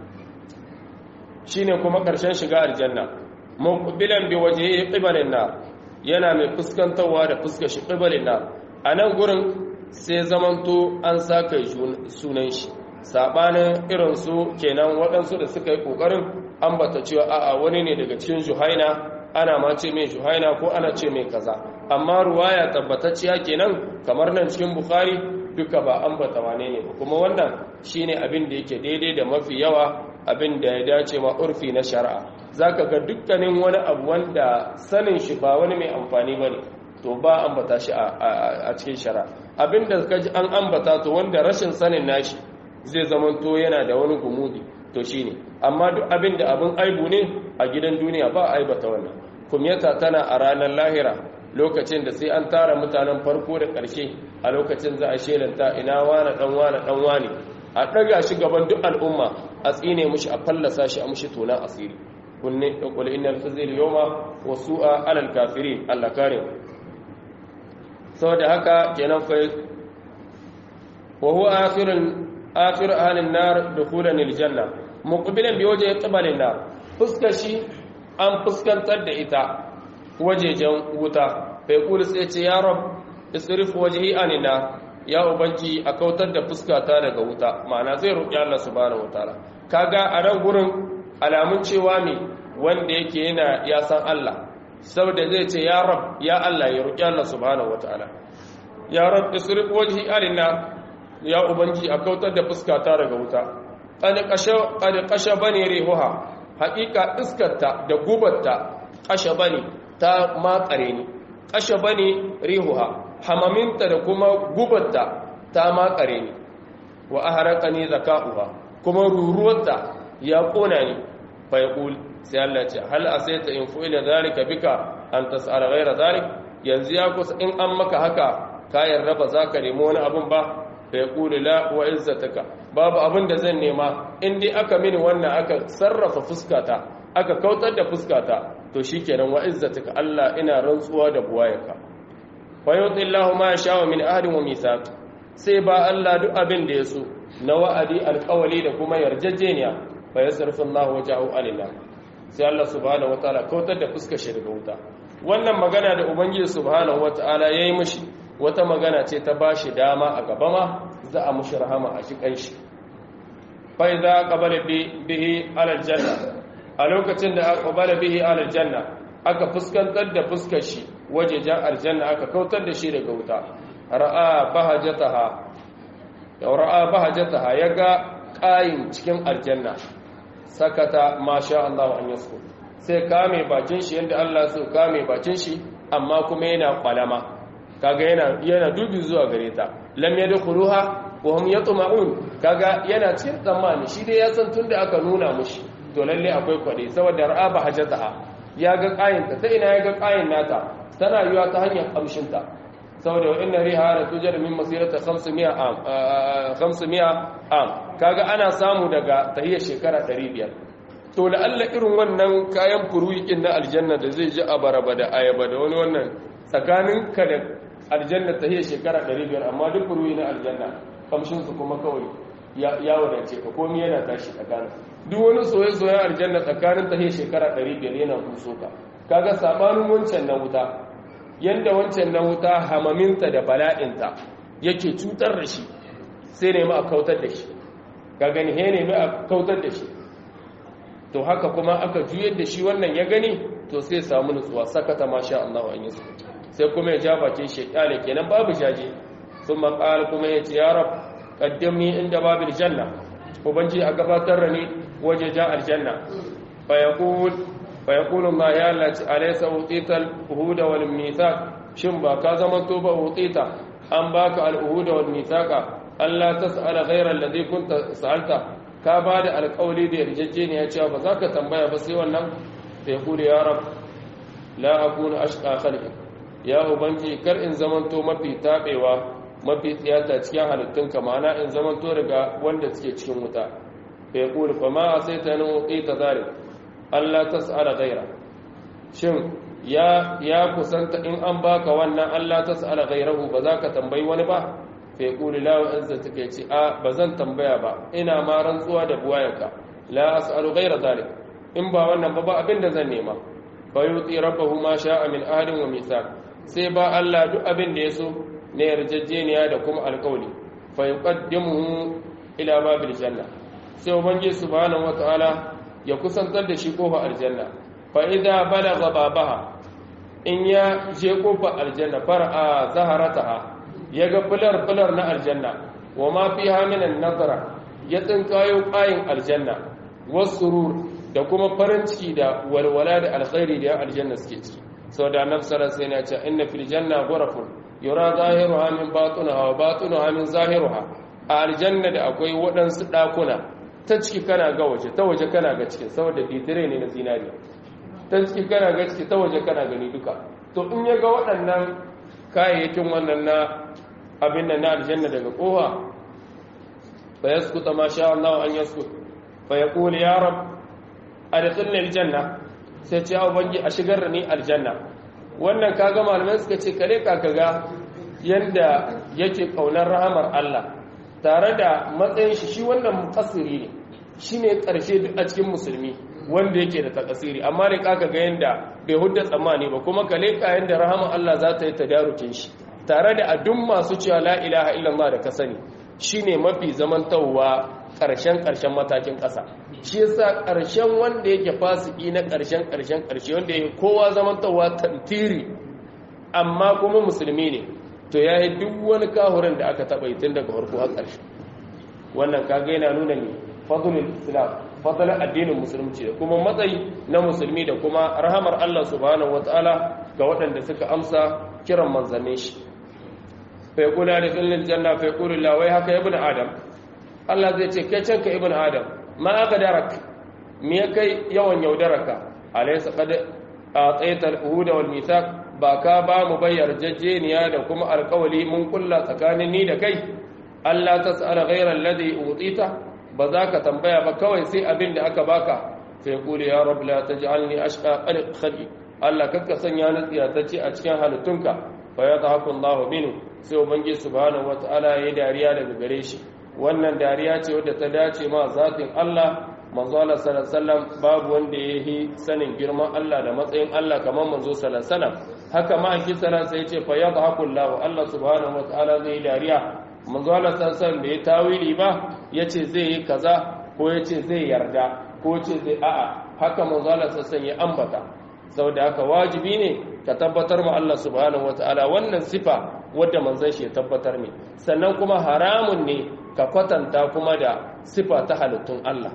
shine kuma karshen shiga aljanna muqbilan bi wajhihi qibalan nar yana mai fuskantawa da fuskar shi qibalan nar anan gurin sai zamanto an saka sunan shi sabanin irin su kenan waɗansu da suka yi kokarin ambata cewa a'a wani ne daga cikin juhaina ana ma ce mai juhaina ko ana ce mai kaza amma ruwaya tabbatacciya kenan kamar nan cikin bukhari duka ba ambata wane ne kuma wannan shine abin da yake daidai da mafi yawa abin da ya dace ma urfi na shari'a zaka ga dukkanin wani abu wanda sanin shi ba wani mai amfani bane to ba ambata shi a cikin shari'a abin da kaji an ambata to wanda rashin sanin nashi zai zamanto yana da wani gumudi to shine amma duk abin da abin aibu ne a gidan duniya ba aibata wannan kumyata tana a ranar lahira lokacin da sai an tara mutanen farko da ƙarshe a lokacin za a shelanta ina wane dan wane a ɗaga shi gaban duk al'umma a tsine mushi a fallasa shi a mushi tonan asiri kunne qul innal khizya yawma wa su'a 'alal kafirin Allah kare saboda haka kenan fa wa huwa akhir ahli an-nar dukhulan al-janna muqbilan bi wajhi qibal an-nar fuskashi an fuskantar da ita wajejen wuta fa yaqulu sai ce ya rab isrif wajhi anina ya ubangi a kautar da fuskata daga wuta ma'ana zai roki Allah subhanahu wataala kaga a ran gurin alamun cewa me wanda yake yana ya san Allah saboda zai ce ya rab ya Allah ya roki Allah subhanahu wataala ya rab isrif wajhi anina ya ubangi a kautar da fuskata daga wuta qad qasha bani rihuha haqiqa iskarta da gubarta qasha bani ta makare ni qasha bani rihuha hamaminta da kuma gubarta ta makare ni wa aharaqani zakauha kuma ruruwarta ya kona ni fa yaqul sai Allah ce hal asaita in fu'ila zalika bika an tas'ala ghayra zalik yanzu ya kusa in an maka haka ka yarda ba zaka nemo wani abun ba fa yaqulu la wa izzataka babu abin da zan nema in dai aka mini wannan aka sarrafa fuskata aka kautar da fuskata to shikenan wa izzataka Allah ina rantsuwa da buwayarka fa yutillahu ma yasha min ahdi wa mithaq sai ba Allah duk abin da yaso na wa'adi alqawli da kuma yarjejeniya fa yasrifu Allah wajhahu alillah sai Allah subhanahu wataala kautar da fuskar shi daga wuta wannan magana da ubangiji subhanahu wataala yayi mishi wata magana ce ta bashi dama a gaba ma za a mushi rahama a shi kanshi fa idza qabala bihi ala aljanna a lokacin da aka qabala bihi ala aljanna aka fuskantar da fuskar shi wajejen aljanna aka kautar da shi daga wuta ra'a bahajataha yaga qayin cikin aljanna sakata masha Allah an yasku sai kame bakin shi yanda Allah so kame bakin shi amma kuma yana kwalama kaga yana dubi zuwa gare ta lam yadkhuluha wa hum yatma'un kaga yana cikin tsammani shi dai ya san tunda aka nuna mushi to lalle akwai kwade saboda ra'a bahajataha ya ga qayin ta ina ya ga qayin nata tana yiwa ta hanyar kamshinta saboda wa inna riha la tujar min masirata 500 am kaga ana samu daga tahiyar shekara 500 to la'alla irin wannan kayan furuyikin na aljanna da zai ji a baraba da ayaba da wani wannan tsakanin ka da aljanna tahiyar shekara 500 amma duk furuyi na aljanna kamshin su kuma kawai ya wadace ka komai yana tashi tsakanin duk wani soyayyen aljanna tsakanin tahiyar shekara 500 yana kuso ka kaga sabanin wancan na wuta yanda wancan na wuta hamaminta da bala'inta yake cutar da shi sai ne ma a kautar da shi ka gani he ne ma a kautar da shi to haka kuma aka juyar da shi wannan ya gani to sai samu nutsuwa sakata masha Allah an yusu sai kuma ya ja bakin shi kyale kenan babu jaje sun maƙal kuma ya ce ya rab qaddimni inda babil janna ubangi a gabatar da ni waje ja aljanna fa yaqulu Allah ya Allah alaysa utita al-uhud wal mithaq shin ba ka zaman to ba utita an baka al-uhud wal mithaqa Allah tas'ala ghayra alladhi kunta sa'alta ka bada alƙawli da yarjejeniya cewa ba za ka tambaya ba sai wannan sai kuli ya rab la akunu ashqa khalqi ya ubangi kar in zamanto mafi tabewa mafi tsiyata cikin halittunka ma'ana in zamanto daga wanda suke cikin wuta sai kuli fa ma asaitani uqita zalik Allah tas'ala ghayra shin ya kusanta in an baka wannan Allah tas'ala ghayrahu ba za ka tambayi wani ba sai kuli la wa azza take ce a bazan tambaya ba ina ma rantsuwa da buwayanka la as'alu ghayra zalik in ba wannan ba abinda zan nema fa yuti rabbahu ma sha'a min ahdin wa mithaq sai ba Allah duk abin da yaso ne yarjejeniya da kuma alƙawli fa yuqaddimuhu ila babil janna sai ubangi subhanahu wataala ya kusantar da shi kofa aljanna fa idza balagha babaha in ya je kofa aljanna far'a zaharataha yaga fular na aljanna wa ma fiha min an-nazara ya tsinkayo qayin aljanna wasurur da kuma farin ciki da walwala da alkhairi da aljanna suke ci sau da annabi sallallahu alaihi wasallam ya ce inna fil janna ghurafun yura zahiruha min batinuha wa batinuha min zahiruha a aljanna da akwai waɗansu ɗakuna ta ciki kana ga waje ta waje kana ga cikin saboda fitire ne na zinari ta ciki kana ga ciki ta waje kana gani duka to in ya ga waɗannan kayayyakin wannan na abin da na aljanna daga kowa fa yaskuta ma sha Allah an yaskut fa yaqulu ya rab adkhilni aljanna sai ce ya ubangi a shigar da ni aljanna wannan kaga malamai suka ce kare ka kaga yanda yake kaunar rahamar Allah tare da matsayin shi wannan muqassiri ne shine karshe duk a cikin musulmi wanda yake da takasiri amma ne kaga ga yanda bai hudda tsammani ba kuma kale ka yanda rahamar Allah za ta yi tadarukin shi tare da adun masu cewa la ilaha illallah da ka sani shine mafi zamantawa ƙarshen matakin ƙasa shi yasa ƙarshen wanda yake fasiki na ƙarshe wanda yake kowa zamantawa tantiri amma kuma musulmi ne to yayi duk wani kahurin da aka taba yi tun daga farko har ƙarshe wannan kaga yana nuna ne fadlul islam fadlan addinin musulunci da kuma matsayi na musulmi da kuma rahamar Allah subhanahu wataala ga waɗanda suka amsa kiran manzannin shi fa yaqulu adkhilnil janna fa yaqulu la wai haka ibnu adam Allah zai ce kai canka ibn adam ma aka darak me kai yawan yaudaraka alaysa qad atayta al-uhud wal mithaq ba ka ba mu bayyar jajjeniya da kuma alƙawali mun kulla tsakanin ni da kai Allah tas'ala ghayra alladhi utita ba za ka tambaya ba kawai sai abin da aka baka sai kuli ya rabb la taj'alni ashqa khalqi Allah kakka sanya ni tsiyatacce a cikin halittunka fa yadhaku Allah minhu sai ubangi subhanahu wataala ya dariya daga gare shi wannan dariya ce wadda ta dace ma zatin Allah manzo Allah sallallahu alaihi wasallam babu wanda yayi sanin girman Allah da matsayin Allah kamar manzo sallallahu alaihi wasallam haka ma anki sallallahu sai yace fa yadhaku Allah subhanahu wataala zai dariya manzo Allah sallallahu alaihi wasallam bai tawili ba yace zai yi kaza ko yace zai yarda ko yace zai a'a haka manzo Allah sallallahu alaihi wasallam ya ambata saboda haka wajibi ne ka tabbatar ma Allah subhanahu wataala wannan sifa wadda manzon shi ya tabbatar ne sannan kuma haramun ne ka kwatanta kuma da sifa ta halittun Allah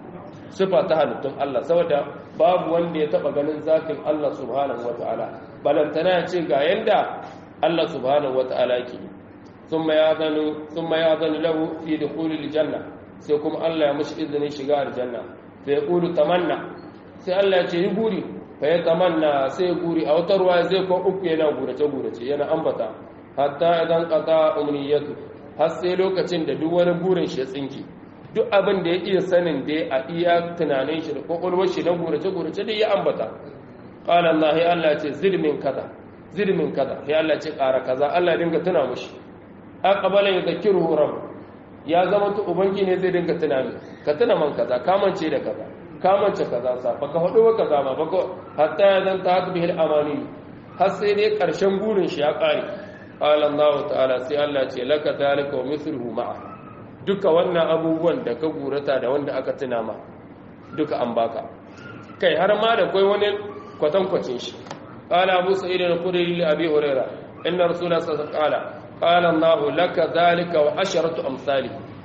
saboda babu wanda ya taba ganin zatin Allah subhanahu wataala balantana ya ce ga yanda Allah subhanahu wataala yake thumma ya'zanu lahu fi dukhulil janna sai kuma Allah ya mishi izinin shiga aljanna sai ya kulu tamanna sai Allah ya ce yi guri fa ya tamanna sai guri a wata ruwa zai ko uku yana gurace yana ambata hatta idan qata umniyatu har sai lokacin da duk wani burin shi ya tsinki duk abin da ya iya sanin da a iya tunanin shi da kokolwar shi na gurace da ya ambata qala Allah ya Allah ce zilmin kaza ya Allah ce ƙara kaza Allah dinga tuna mushi aqbala yadhkiruhu rabb ya zama to ubangi ne zai dinga tunani ka tuna man kaza kamance da kaza kamance kaza sa baka hudu ba kaza ma baka hatta idan ta hadu bil amani har sai dai karshen burin shi ya kare qala Allah ta'ala sai Allah ce laka dalika wa mithluhu ma'a duka wannan abubuwan da ka gurata da wanda aka tuna ma duka an baka kai har ma da kai wani kwatankwacin shi qala Abu Sa'id al-Khudri li Abi Hurairah inna Rasulullah sallallahu alaihi wasallam qala Allah laka dalika wa asharatu amsali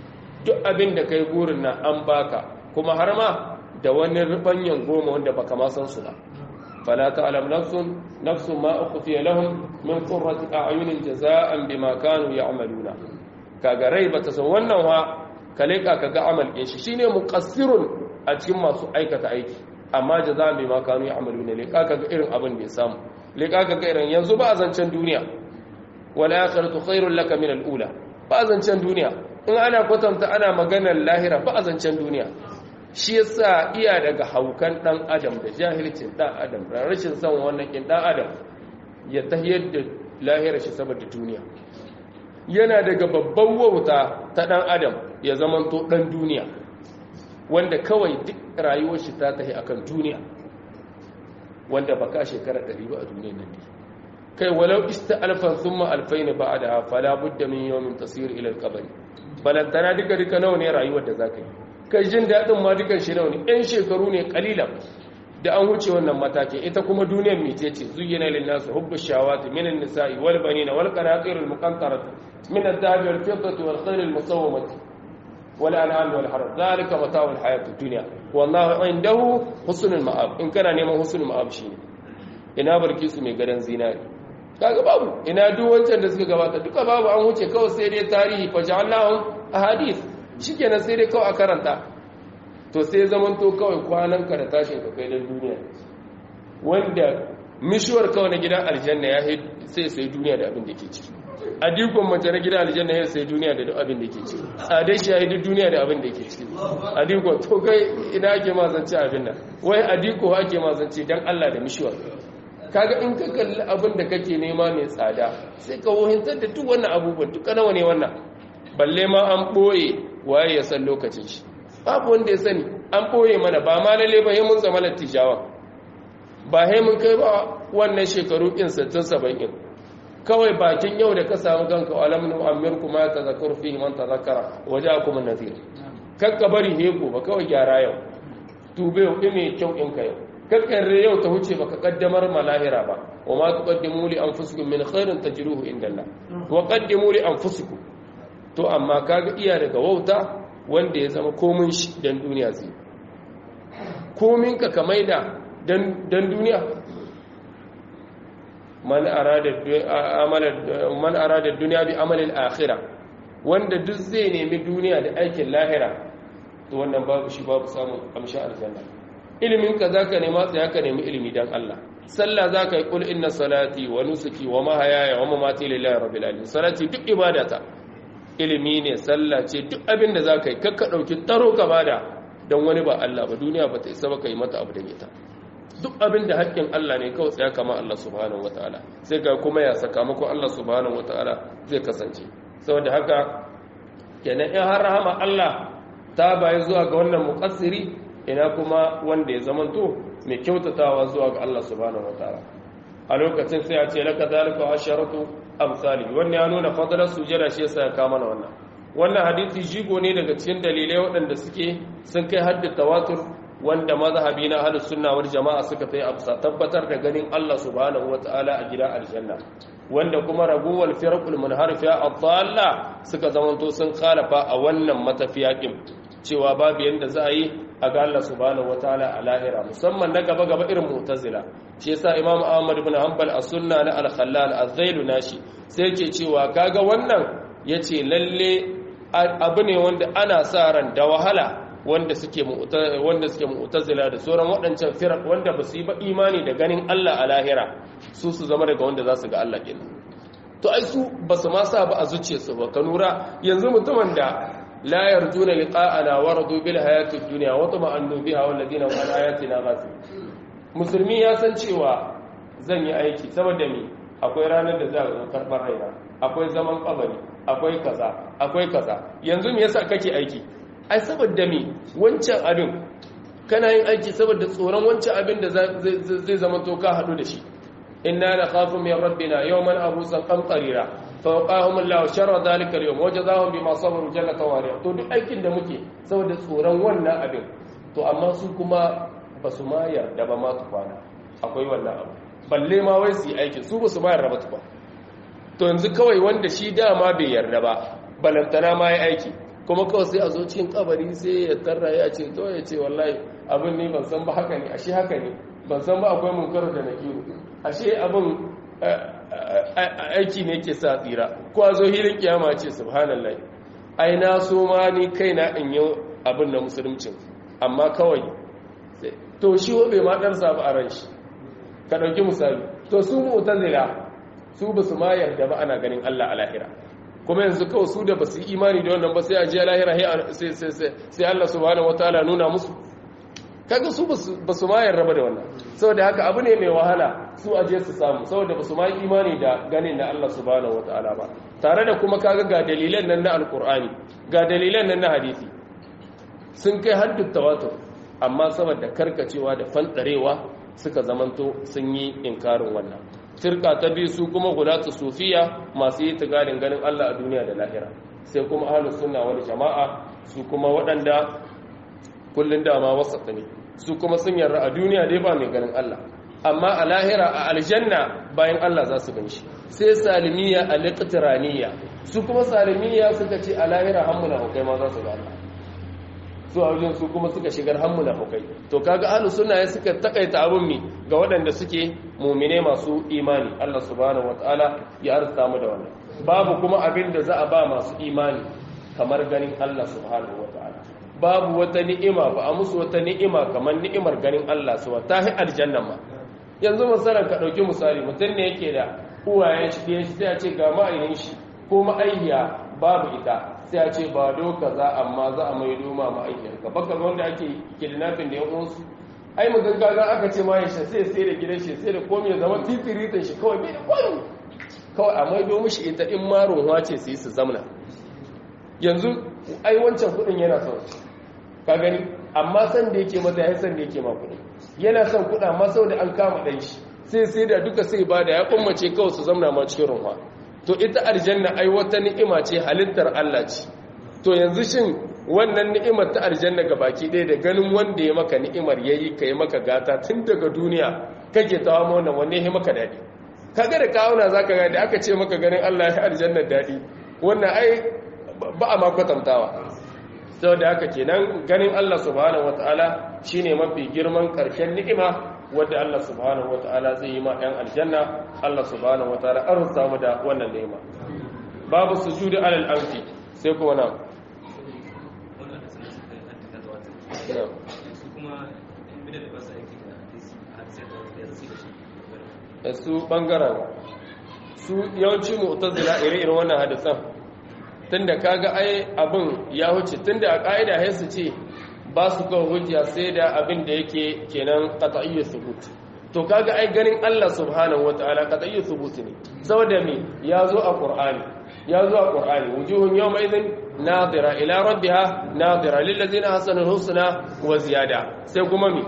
duk abin da kai burin nan an baka kuma har ma da wani rubanyan goma wanda baka ma san su ba fala ta'lam nafsun ma ukhfiya lahum min qurrati a'yunin jazaa'an bima kanu ya'maluna kaga rai bata san wannan wa kale kaga amal din shi shine muqassirun a cikin masu aikata aiki amma jazaa'an bima kanu ya'maluna le kaga irin abin da ya samu le kaga irin yanzu ba zancen duniya wal akhiratu khairul laka min al ula ba zancen duniya in ana kwatanta ana maganar lahira ba zancen duniya shi yasa iya daga haukan dan adam da jahilcin dan adam da rashin san wannan kin dan adam ya tahiyar da lahira shi saboda duniya yana daga babban wauta ta dan adam ya zamanto dan duniya wanda kawai duk rayuwar shi ta tahi akan duniya wanda baka shekara 100 ba a duniyar nan kai walau alfan thumma alfayn ba'daha fala budda min yawmin tasir ila al-qabr balantana duka nawa ne rayuwar da zaka yi kai jin dadin ma dukan shi nawa ne ɗan shekaru ne kalilan da an huce wannan matakin ita kuma duniyar mecece zuyyina lin nas hubbu shawati min an-nisa'i wal banina wal qanatir al-muqantarati min adh-dhahabi wal fiddati wal khayl al-musawwamati wal an'am wal harth dhalika mata'u al-hayati ad-dunya wallahu 'indahu husnul ma'ab in kana neman husnul ma'ab shine ina barki su mai gadan zinari kaga babu ina duk wancan da suka gabata duka babu an wuce kawai sai dai tarihi fa ja'alnahum ahadith shikenan sai dai kawai a karanta to sai zaman to kawai kwanan ka da tashin ka kai dan duniya wanda mishuwar kawai na gidan aljanna ya sai duniya da abin da ke ciki adikon mace na gidan aljanna ya sai duniya da abin da ke ciki adai shahidi duniya da abin da ke ciki adikon to kai ina ake mazance abin nan wai adiko ake mazance dan Allah da mishuwar kaga in ka kalli abin da kake nema mai tsada sai ka wohintar da duk wannan abubuwan duka nawa ne wannan balle ma an boye waye ya san lokacin shi babu wanda ya sani an boye mana ba ma lalle ba mun zama lattijawa ba mun kai ba wannan shekaru in 60 70 kawai bakin yau da ka samu kanka alam nu amirkum ma tazakkaru fihi man tazakkara waja'akum an-nadhir kakka bari hego ba kawai gyara yau tube yau ne kyau in ka yau kakkarre yau ta huce baka kaddamar malahira ba wa ma tuqaddimu li anfusikum min khairin tajruhu indallah wa qaddimu li anfusikum to amma kaga iya daga wauta wanda ya zama komin shi dan duniya zai komin ka kamaida dan duniya man arada dunya bi amali al-akhirah wanda duk zai nemi duniya da aikin lahira to wannan babu shi babu samun amsha aljanna ilimin ka zaka nema tsaya ka nemi ilimi dan Allah sallah zaka yi kul inna salati wa nusuki wa mahayaya wa mamati lillahi rabbil alamin salati duk ibadata ilimi ne sallah ce duk abin da zaka yi kakka dauki taro ka bada dan wani ba Allah ba duniya ba ta isa ba kai mata abu da ita duk abin da haƙƙin Allah ne kawai tsaya kama Allah subhanahu wataala sai ga kuma ya sakamako Allah subhanahu wataala zai kasance saboda haka kenan in har rahama Allah ta bayi zuwa ga wannan muqassiri ina kuma wanda ya zamanto mai kyautatawa zuwa ga Allah subhanahu wataala a lokacin sai a ce laka zalika asharatu amsali wannan ya nuna fadalar sujada shi yasa ya kama mana wannan hadisi jigo ne daga cikin dalilai waɗanda suke sun kai hadda tawatur wanda mazhabi na ahlus sunna wal jama'a suka tayi absa tabbatar da ganin Allah subhanahu wataala a gidan aljanna wanda kuma raguwal firqul munharifa ad-dalla suka zamanto sun khalafa a wannan matafiya din cewa babu yanda za a yi a ga Allah subhanahu wataala a lahira musamman na gaba gaba irin mu'tazila shi yasa imam ahmad ibn hanbal as-sunna na al-khallal az-zailu nashi sai yake cewa kaga wannan yace lalle abu ne wanda ana sa ran da wahala wanda suke mu'tazila da sauran waɗancan firaq wanda ba su yi ba imani da ganin Allah a lahira su zama daga wanda za su ga Allah kenan to ai su ba su ma sa ba a zuciyarsu ba ka nura yanzu mutumin da la yarjuna liqa'ana wa radu bil hayati dunya wa tama'annu biha wal ladina wa ayatina ghafil musulmi ya san cewa zan yi aiki saboda me akwai ranar da za a karbar raina akwai zaman kabari akwai kaza yanzu me yasa kake aiki ai saboda me wancan abin kana yin aiki saboda tsoron wancan abin da zai zama to ka hadu da shi inna la khafu min rabbina yawman abusan qamtarira fa waqahum Allahu sharra dhalika al-yawm wajazahum bima sabaru jannatan wariya to duk aikin da muke saboda tsoron wannan abin to amma su kuma basu ma yarda ba ma kwana akwai wannan abu balle ma wai su yi aiki su basu ma yarda ba to yanzu kawai wanda shi dama bai yarda ba balantana ma yi aiki kuma kawai sai a zo cikin kabari sai ya tarra ya ce to ya ce wallahi abin ni ban san ba haka ne ashe haka ne ban san ba akwai munkar da nakiru ashe abin aiki ne ke sa tsira ko a zo hilin kiyama ce subhanallahi ai na so ma ni kaina in yi abin na musuluncin amma kawai to shi bai ma darsa ba a ran shi ka dauki misali to su mu'tazila su ba su ma yarda ba ana ganin Allah a lahira kuma yanzu kawai su da ba su yi imani da wannan ba sai a je lahira sai Allah subhanahu wataala nuna musu kaga su ba su ma yarda ba da wannan saboda haka abu ne mai wahala su aje su samu saboda ba su ma yi imani da ganin da Allah subhanahu wataala ba tare da kuma kaga ga dalilan nan na alqur'ani ga dalilan nan na hadisi sun kai haddut tawatur amma saboda karkacewa da fandarewa suka zamanto sun yi inkarin wannan firka ta biyu su kuma gulatu sufiya masu yi tigarin ganin Allah a duniya da lahira sai kuma ahlus sunna wal jama'a su kuma waɗanda kullun dama wasata ne su kuma sun yarda a duniya dai ba mai ganin Allah amma a lahira a aljanna bayan Allah za su gan shi sai salimiya al-iqtiraniyya su kuma salimiya suka ce a lahira hammuna hukai ma za su ga Allah su a wajen su kuma suka shigar hammuna hukai to kaga ahlus sunna ya suka takaita abun mi ga waɗanda suke mu'mine masu imani Allah subhanahu wataala ya arzuta mu da wannan babu kuma abin da za a ba masu imani kamar ganin Allah subhanahu wataala babu wata ni'ima ba a musu wata ni'ima kamar ni'imar ganin Allah su ta hi aljanna ma yanzu misalan ka dauki misali mutum ne yake da uwayen shi da sai a ce ga ma'ayin shi ko ma'ayya babu ita sai a ce ba doka za amma za a mai doma ma'ayyar ka baka wanda ake kidnapping da yan uwansu ai mu gaggaga aka ce ma shi sai da gidan shi sai da komai ya zama titiritan shi kawai bai da kwano kawai a maido mishi ita in maron wace su yi su zamna yanzu ai wancan kudin yana son ka gani amma san da yake mata yayin san da yake ma kudin yana son kuɗa amma saboda an kama dan shi sai da duka sai bada ya kummace kawai su zamna ma cikin ruwa to ita aljanna ai wata ni'ima ce halittar Allah ce to yanzu shin wannan ni'imar ta aljanna ga baki ɗaya da ganin wanda ya maka ni'imar yayi ka yi maka gata tun daga duniya kake tawa ma wannan wanne ya maka dadi kaga da kawuna zaka ga da aka ce maka ganin Allah ya aljanna dadi wannan ai ba a ma kwatantawa saboda haka kenan ganin Allah subhanahu wataala shine mafi girman karshen ni'ima wanda Allah subhanahu wataala zai yi ma ɗan aljanna Allah subhanahu wataala arzuta mu da wannan ni'ima babu sujudi alal anfi sai kuma na su bangaren su yawanci mu'tazila irin wannan hadisan tunda kaga ai abin ya huce tunda a kaida sai su ce ba su kawo hujja sai da abin da yake kenan qat'iyyu thubut to kaga ai ganin Allah subhanahu wataala qat'iyyu thubut ne saboda me yazo a qur'ani wujuhun yawma idhin nadira ila rabbiha nadira lil ladzina hasanul husna wa ziyada sai kuma me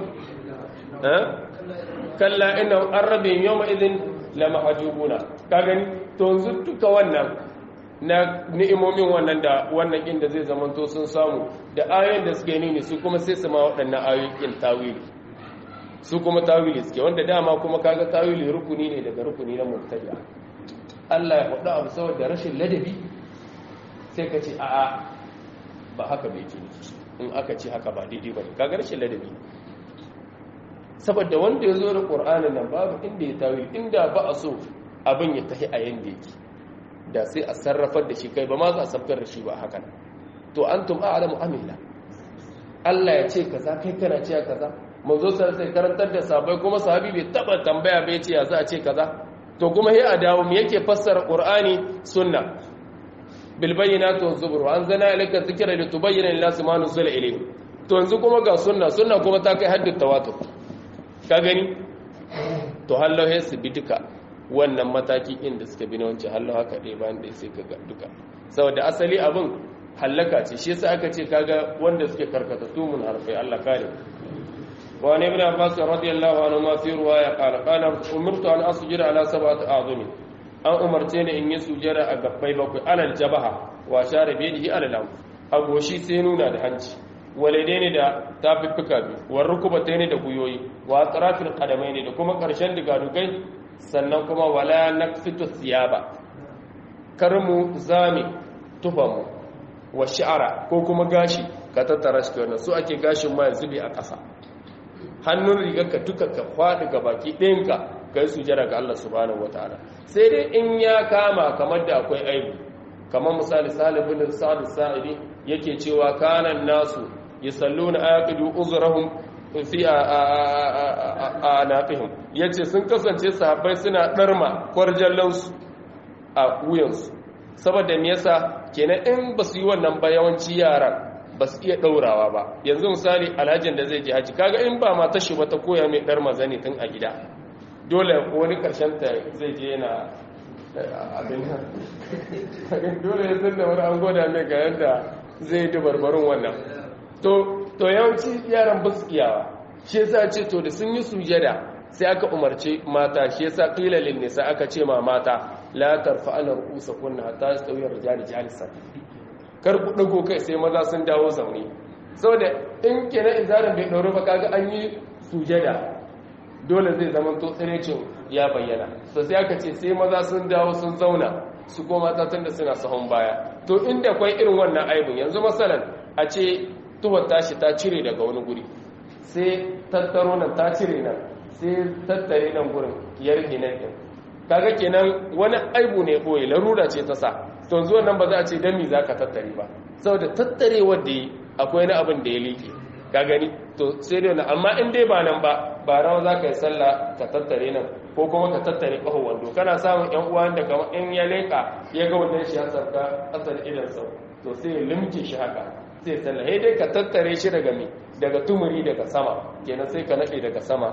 kalla innahum arrabihim yawma idhin lamahjubuna ka gani to yanzu duka wannan na ni'imomin wannan da wannan inda zai zamanto sun samu da ayoyin da suke nuni su kuma sai su ma waɗannan ayoyin tawili su kuma tawili suke wanda dama kuma kaga tawili rukuni ne daga rukuni na mubtadi'a Allah ya faɗa abu saboda rashin ladabi sai ka ce a'a ba haka bai ce in aka ce haka ba daidai ba kaga rashin ladabi saboda wanda ya zo da Qur'anin nan babu inda ya tawili inda ba a so abin ya tahi a yanda yake da sai a sarrafar da shi kai ba ma za a sabgar da shi ba hakan to antum a'lamu amilla Allah ya ce kaza kai kana cewa kaza manzo sai karantar da sahabbai kuma sahabi bai taba tambaya bai ce ya za a ce kaza to kuma sai a dawo mu yake fassara Qur'ani sunna bil bayyinati waz zubur wa anzalna ilayka dhikra litubayyana lin-nasi ma nuzila ilayhim to yanzu kuma ga sunna kuma ta kai haddin tawatur ka gani to hallo sai su bi duka wannan mataki inda suka bi na wancan hallo haka ɗaya bayan ɗaya sai kaga duka saboda asali abin hallaka ce shi yasa aka ce kaga wanda suke karkatattu mun harfai Allah kare wa ne ibn Abbas radiyallahu anhu ma fi riwaya qala umirtu an asjuda ala sab'ati a'zumi an umarce ni in yi sujada a gabbai bakwai alal jabaha wa share bihi alal am agoshi sai nuna da hanci waladaini da tafiffuka biyu wa rukubataini da guyoyi wa atrafil qadamaini da kuma karshen digadugai sannan kuma wala naqfitu thiyaba karmu zami tufamu wa sha'ara ko kuma gashi ka tattara shi wannan su ake gashin ma zubi a ƙasa hannun rigar ka duka ka faɗi ga baki ɗinka ka yi sujada ga Allah subhanahu wataala sai dai in ya kama kamar da akwai aibu kamar misali salibin sa'ad sa'idi yake cewa kanan nasu yusalluna ayaqidu uzrahum fi anaqihim yace sun kasance sahabbai suna darma kwarjallansu a wuyansu saboda me yasa kenan in basu yi wannan ba yawanci yaran basu iya daurawa ba yanzu misali alhajin da zai je haji kaga in ba mata shi ba ta koya mai dar mazani tun a gida dole ko wani karshen ta zai je yana abin nan dole ya san da wani an goda mai ga yadda zai yi barbarun wannan to yawanci yaran ba su iyawa shi yasa ce to da sun yi sujada sai aka umarci mata shi yasa qila lin nisa aka ce ma mata la tarfa'ana ru'usakunna hatta yastawiya rijal jalisan kar ku dago kai sai maza sun dawo zaune saboda in kenan izarin bai dauro ba kaga an yi sujada dole zai zama to tsirecin ya bayyana so sai aka ce sai maza sun dawo sun zauna su koma mata da suna sahun baya to inda akwai irin wannan aibin yanzu masalan a ce tuhon tashi ta cire daga wani guri sai tattaro nan ta cire nan sai tattare nan gurin ya rike nan din kaga kenan wani aibu ne boye larura ce ta sa to zuwa nan ba za a ce dan mi zaka tattare ba saboda tattare wanda yi akwai na abin da ya liƙe ka gani to sai dai amma in dai ba nan ba rawa zaka yi sallah ka tattare nan ko kuma ka tattare ƙaho wando kana samun ƴan uwan da kamar in ya leƙa ya ga wannan shi hasarka asar idan sau to sai ya limke shi haka sai sallah dai ka tattare shi daga me daga tumuri daga sama kenan sai ka nade daga sama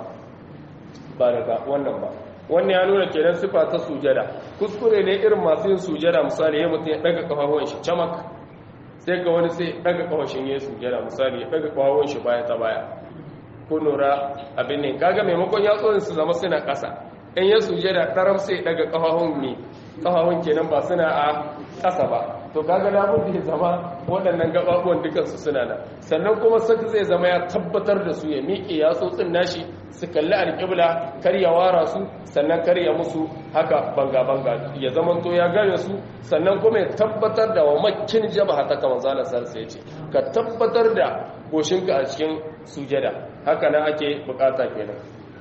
ba daga wannan ba wannan ya nuna kenan sifa ta sujada kuskure ne irin masu yin sujada misali ya mutum ya daga kafafuwan shi camak sai ga wani sai daga kafashin ya sujada misali ya daga kafafuwan shi baya ta baya ko nura abin ne kaga maimakon ya tsorin su zama suna ƙasa in ya sujada karam sai daga kafafun ne kafafun kenan ba suna a ƙasa ba to kaga labun da ya zama waɗannan gababuwan dukansu suna nan sannan kuma saka zai zama ya tabbatar da su ya miƙe ya tsotsin nashi su kalli alƙibla kar ya wara su sannan kar ya musu haka banga-banga ya zama to ya gane su sannan kuma ya tabbatar da wa makin jaba ta kama zalar sarsa ya ce ka tabbatar da goshinka a cikin sujada haka na ake bukata kenan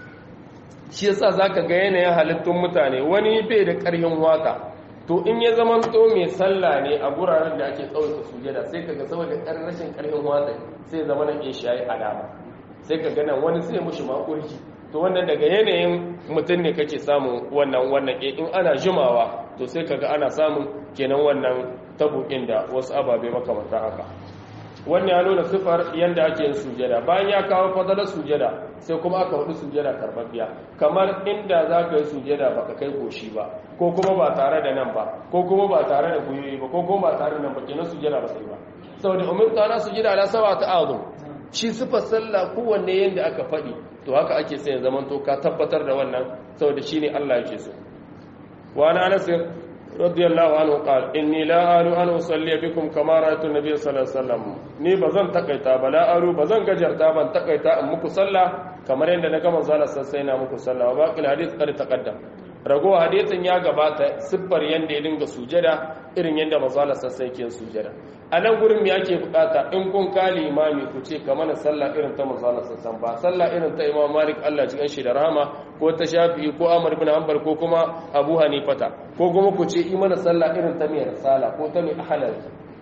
shi yasa zaka ga yanayin halittun mutane wani bai da ƙarfin waka to in ya zama to mai sallah ne a guraren da ake tsawaita sujada sai kaga saboda rashin ƙarfin waka sai zama na ƙin shayi alama sai ka gana wani sai mushi makurki to wannan daga yanayin mutum ne kake samun wannan in ana jimawa to sai kaga ana samun kenan wannan tabukin da wasu ababe makamanta haka wannan ya nuna sifar yanda ake yin sujada bayan ya kawo fadalar sujada sai kuma aka hudu sujada karbabbiya kamar inda za ka yi sujada ba ka kai goshi ba ko kuma ba tare da nan ba ko kuma ba tare da guyoyi ba ko kuma ba tare da nan ba kenan sujada ba sai ba saboda umirta na sujada ala sawa ta azum shi sifar sallah kowanne yanda aka faɗi to haka ake sai zaman to ka tabbatar da wannan saboda shine Allah yake so wa ana anas radiyallahu anhu qala inni la alu an usalli bikum kama ra'aytu an-nabiy sallallahu alaihi wasallam ni bazan takaita ba la aru bazan gajarta ban takaita in muku sallah kamar yanda na gama zalla sai na muku sallah wa baqil hadith qad taqaddam rago hadithin ya gabata siffar yanda ya dinga sujada irin yanda manzala sai ke sujada a nan gurin me yake bukata in kun kali imami ku ce kamar sallah irin ta manzala sassan ba sallah irin ta imam malik Allah cikin shi da rahama ko ta shafi'i ko amr ibn hanbal ko kuma abu hanifata ko kuma ku ce imana sallah irin ta mai risala ko ta mai ahlal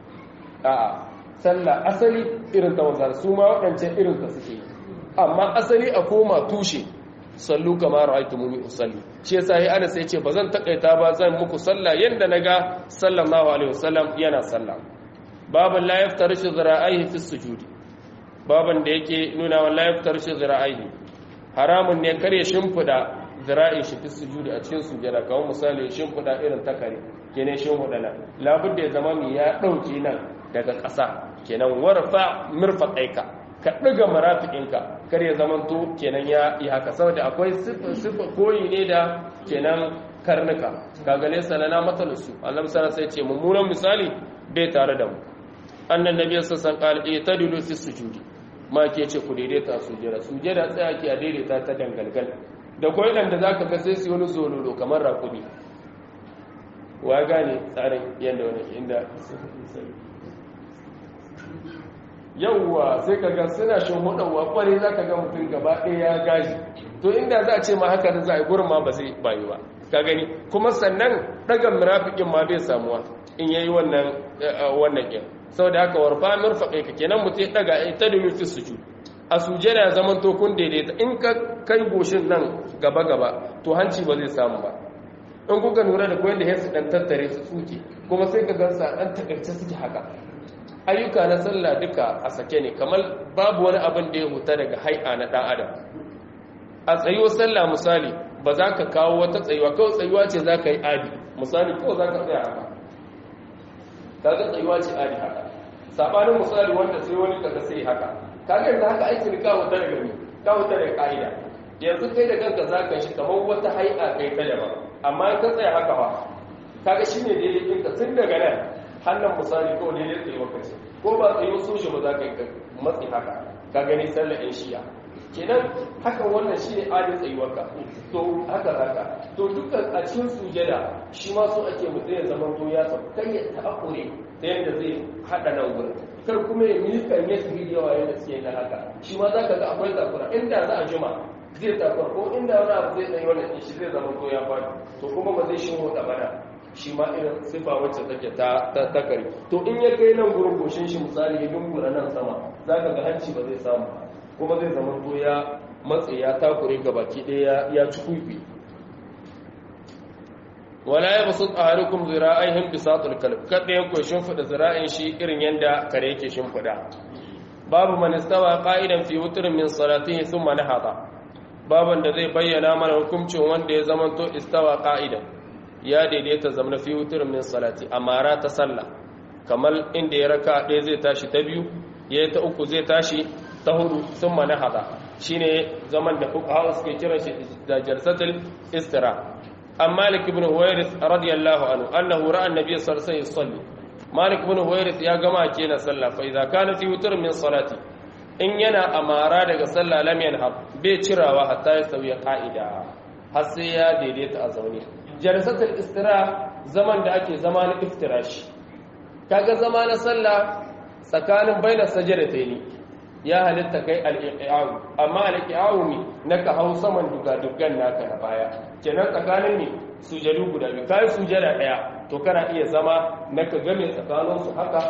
a'a sallah asali irin ta manzala su ma wadancan irin ta suke amma asali a koma tushe sallu kama ra'aytumuni usalli shi yasa sai Anas ya ce bazan takaita ba zan muku sallah yanda naga sallallahu alaihi wasallam yana sallah baban la yaftarishu zira'ihi fi sujudi baban da yake nuna wa la yaftarishu zira'ihi haramun ne kare shimfida zira'in shi fi sujudi a cikin sujada kawai misali shimfida irin takare kenan shimfida nan labudda ya zama mi ya dauke nan daga ƙasa kenan warfa mirfaqaika ka ɗiga marafiƙinka kar ya zamanto kenan ya yi haka saboda akwai sifa koyi ne da kenan karnuka kagale sanana matsalusu Allah misali sai ce mummunan misali bai tare da mu annan nabi sassan ƙalƙi ta dulu fi sujudi ma ke ce ku daidaita sujada tsaya ke a daidaita ta dangalgal da koyi da za ka ga sai su wani zololo kamar rakumi wa gane tsarin yadda wani inda yawwa sai ka ga suna shinhudawa kwarai za ka ga mutum gaba ɗaya ya gaji to inda za a ce ma haka da za a yi gurin ma ba zai bayu ba ka gani kuma sannan ɗagan murafikin ma bai samuwa in yayi wannan ƙin sau da haka warfa mirfaƙai ka kenan mutum ya ɗaga ta da yufi su a sujada ya zaman to kun daidaita in ka kai goshin nan gaba-gaba to hanci ba zai samu ba in kuka lura da koyar da ya su ɗan tattare su tsuke kuma sai ka gansa ɗan takarce suke haka ayyuka na sallah duka a sake ne kamar babu wani abin da ya huta daga hai'a na ɗan adam a tsayuwar sallah misali ba za ka kawo wata tsayuwa kawai tsayuwa ce za ka yi adi misali kawai za ka tsaya haka ka ga tsayuwa ce adi haka saɓanin misali wanda sai wani kaga sai haka kaga yanzu haka aikin kawo ta daga ne kawo ta daga ka'ida yanzu kai da kanka za ka shi kamar wata hai'a kai ta daban amma in ka tsaya haka ba kaga shi ne daidai ɗinka tun daga nan hannun misali ko daidai tsaye waka ce ko ba tsaye wasu shi ba za ka yi matsi haka ka gani sallar yan shiya kenan haka wannan shi ne adin tsayuwarka to haka zaka to dukkan a cikin sujada shi ma so ake mutum ya zama to ya sau kai ya ta'akure ta yadda zai haɗa nan wurin kar kuma ya miƙa ya su yawa yadda suke na haka shi ma za ka ga akwai takura inda za a jima zai takura ko inda wani abu zai ɗanyi wannan shi zai zama to ya faɗi to kuma ba zai shi hoda bana shi ma irin sifa wacce take ta kare to in ya kai nan gurin goshin shi misali ya dungura nan sama za ka ga hanci ba zai samu kuma zai zama to ya matse ya takure ga baki ɗaya ya ci kuifi wala ya basu tsaharikun zira'aihim bisatul kalb kada ya koyi shimfiɗa zira'in shi irin yadda kare yake shimfiɗa babu man istawa qa'idan fi wutrin min salatihi thumma nahada baban da zai bayyana mana hukuncin wanda ya zamanto istawa qa'idan ya daidaita zamna fi wutrin min salati amara ta sallah kamar inda ya raka ɗaya zai tashi ta biyu yayi ta uku zai tashi ta hudu thumma nahada shine zaman da fuqaha suke kiran shi da jalsatul istira an malik ibn huwairis radiyallahu anhu annahu ra'a annabi sallallahu alaihi wasallam malik ibn huwairis ya gama kenan sallah fa idza kana fi wutr min salati in yana amara daga sallah lam yanhab bai cirawa hatta ya sauya qa'ida har sai ya daidaita a zaune jalsatul istira zaman da ake zama na iftirashi kaga zama na sallah tsakanin bainar sajadataini ya halitta kai al-iqa'u amma al-iqa'u ne naka hau saman dugadugan naka na baya kenan tsakanin ne sujadu guda biyu kai sujada daya to kana iya zama naka game tsakanin su haka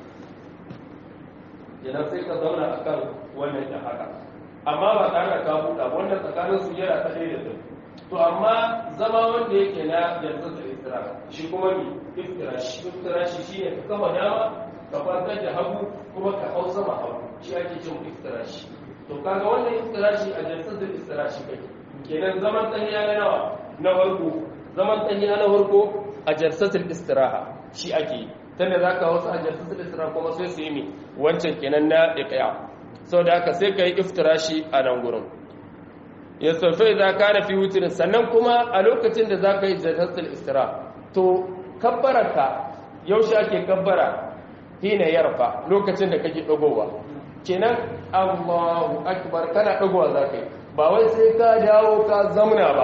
kenan sai ka zauna akan wannan da haka amma ba tare da ka buɗa wannan tsakanin sujada ta ɗaya da to amma zama wanda yake na jalsatul istira shi kuma ne iftirashi shine ka kama dama ka kwantar da hagu kuma ka hau sama hagu shi ake cin iftirashi to kaga wannan iftirashi a jalsatul istirashi kai kenan zaman tahiya na nawa na farko zaman tahiya na farko a jalsatul istiraha shi ake tunda zaka wasu a jalsatul istiraha kuma sai su yi mi wancan kenan na iqya saboda haka sai kai iftirashi a nan gurin ya sofai za ka na fi wutirin sannan kuma a lokacin da za ka yi jalsatul istiraha to kabbararka yaushe ake kabbara hina yarfa lokacin da kake dagowa kenan Allahu akbar kana dagowa zakai ba wai sai ka dawo ka zamna ba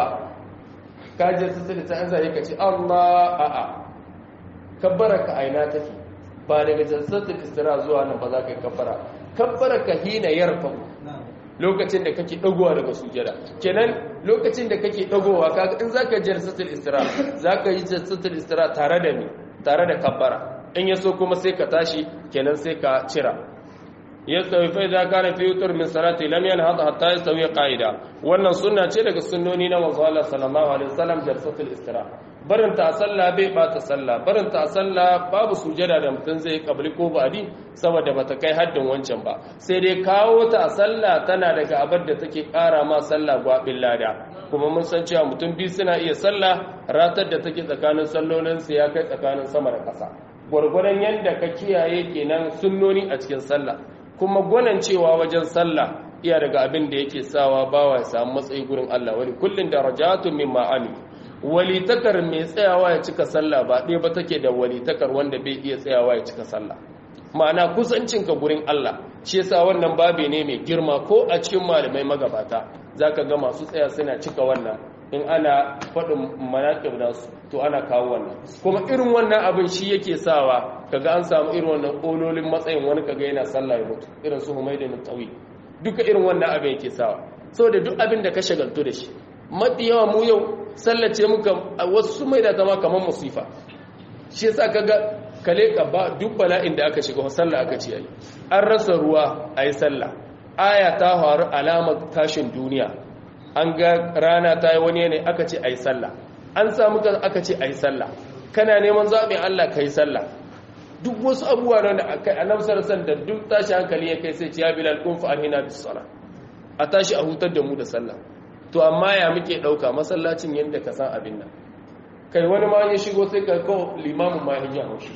ka je sai ta an zai kace Allah a'a kabbaraka aina take ba daga jalsatul istira zuwa nan ba zakai kabbaraka hina yarfa lokacin da kake dagowa daga sujada kenan lokacin da kake dagowa kaga in zaka jalsatul istira zaka yi jalsatul istira tare da ni tare da kabbara in yaso kuma sai ka tashi kenan sai ka cira yastawi fa idza kana fi wutr min salati lam yanhad hatta yastawi qa'ida wannan sunna ce daga sunnoni na manzo Allah sallallahu alaihi wasallam jalsatul istira barin ta sallah bai bata sallah barin ta sallah babu sujada da mutun zai kabli ko ba'di saboda bata kai haddin wancan ba sai dai kawo ta sallah tana daga abin da take kara ma sallah gwabin lada kuma mun san cewa mutum bi suna iya sallah ratar da take tsakanin sallolin su ya kai tsakanin sama da ƙasa gwargwadon yanda ka kiyaye kenan sunnoni a cikin sallah kuma gwanan cewa wajen sallah iya daga abin da yake sawa bawa ya samu matsayi gurin Allah wani kullun darajatun mimma amil walitakar mai tsayawa ya cika sallah ba ɗaya ba take da walitakar wanda bai iya tsayawa ya cika sallah ma'ana kusancinka gurin Allah shi yasa wannan babi ne mai girma ko a cikin malamai magabata zaka ga masu tsaya suna cika wannan in ana faɗin manaqib nasu to ana kawo wannan kuma irin wannan abin shi yake sawa kaga an samu irin wannan kololin matsayin wani kaga yana sallah ya mutu irin su Humaydin Tawi duka irin wannan abin yake sawa saboda duk abin da ka shagaltu da shi mafi yawa mu yau sallace muka wasu su maida ta ma kamar musifa shi yasa kaga kale ka ba duk bala'in da aka shiga sallah aka ce ayi an rasa ruwa ayi sallah aya ta faru alamar tashin duniya an ga rana ta yi wani yanayi aka ce ayi sallah an samu kan aka ce ayi sallah kana neman zaɓin Allah kai sallah duk wasu abubuwa da akai annabi sallallahu alaihi wasallam da duk tashi hankali ya kai sai ce ya bilal kun fa alhina bis sala a tashi a hutar da mu da sallah to amma ya muke dauka masallacin yanda ka san abin nan kai wani ma ya shigo sai ka ko limamin ma ya haushi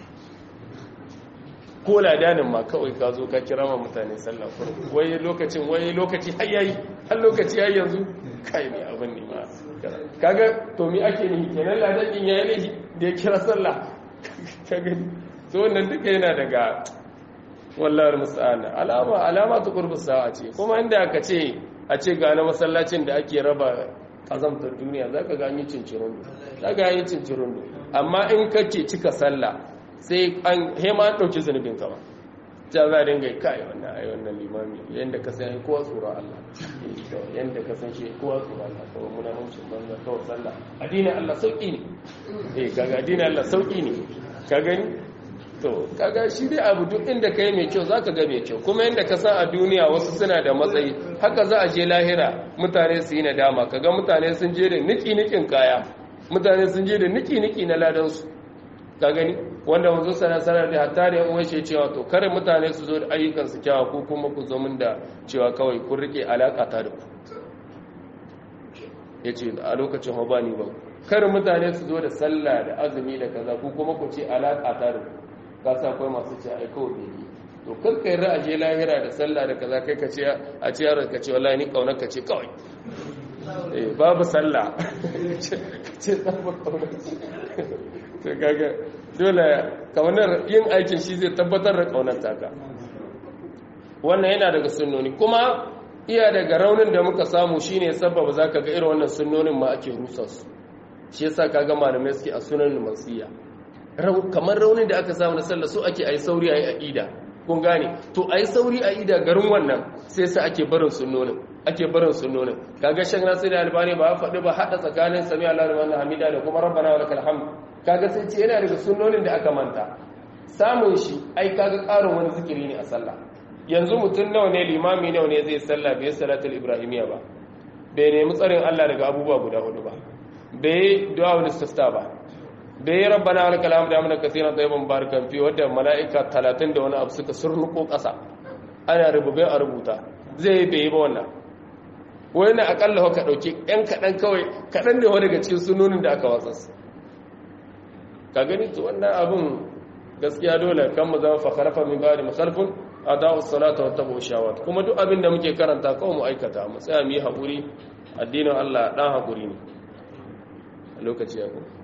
ko ladanin ma kawai ka zo ka kira ma mutane sallah wai lokaci har yayi har lokaci yayi yanzu kai ne abin ne ma kaga to mi ake ni kenan ladanin yayi ne da ya kira sallah kaga to wannan duka yana daga wallahi musta'an alama ta qurbus sa'a ce kuma inda aka ce a ce ga na masallacin da ake raba azamtar duniya zaka ga an yi cincirin amma in kake cika sallah sai an hema dauki zanubin ka ba ta za a dinga kai wannan limami yanda ka san kowa tsoron Allah yanda ka san shi kowa tsoron Allah kawai muna hancin banza kawai sallah addinin Allah sauki ne kaga addinin Allah sauki ne ka gani to kaga shi dai abu duk inda kai mai kyau zaka ga mai kyau kuma inda ka san a duniya wasu suna da matsayi haka za a je lahira mutane su yi nadama kaga mutane sun je da nikin kaya mutane sun je da niki na ladan su ka gani wanda wanzu sanar da hatta da yan shi cewa to kare mutane su zo da ayyukan su kyawa ko kuma ku zo mun da cewa kawai kun rike alaka ta da ku yace a lokacin hobani ba kare mutane su zo da sallah da azumi da kaza ko kuma ku ce alaka ta da ku ka sa akwai masu ce ai kawai bai to kan kai ra'aje lahira da sallah da kaza kai ka ce a ce yaron ka ce wallahi ni kaunar ka ce kawai babu sallah ce babu kaunar to kaga dole kaunar yin aikin shi zai tabbatar da kaunar taka wannan yana daga sunnoni kuma iya daga raunin da muka samu shine sababa zaka ga irin wannan sunnonin ma ake rusa su shi yasa kaga malamai suke a sunan mansiya kamar raunin da aka samu na sallah so ake ayi sauri ayi aqida kun gane to ayi sauri aqida garin wannan sai sa ake barin sunnonin kaga shan nasir albani ba faɗi ba hada tsakanin sami Allahu liman hamida da kuma rabbana wa lakal hamd kaga sai ce yana daga sunnonin da aka manta samun shi ai kaga ƙarin wani zikiri ne a sallah yanzu mutum nawa ne limami nawa ne zai sallah bai salatul ibrahimiyya ba bai nemi tsarin Allah daga abubuwa guda hudu ba bai du'a ul istifta ba bai rabbana wa lakal hamdu amna kaseeran tayyiban barakan fi wadda malaika 30 da wani abu suka surnuko ƙasa ana rububin a rubuta zai bai ba wannan wani akalla ka dauki ɗan kaɗan kawai kaɗan ne daga cikin sunonin da aka watsa su ka gani to wannan abun gaskiya dole kan mu zama fakharafa min ba'di musalfun ada'u salata wa tabu shawat kuma duk abin da muke karanta kawai mu aikata mu tsaya mu yi hakuri addinin Allah dan hakuri ne a lokaci ya kuma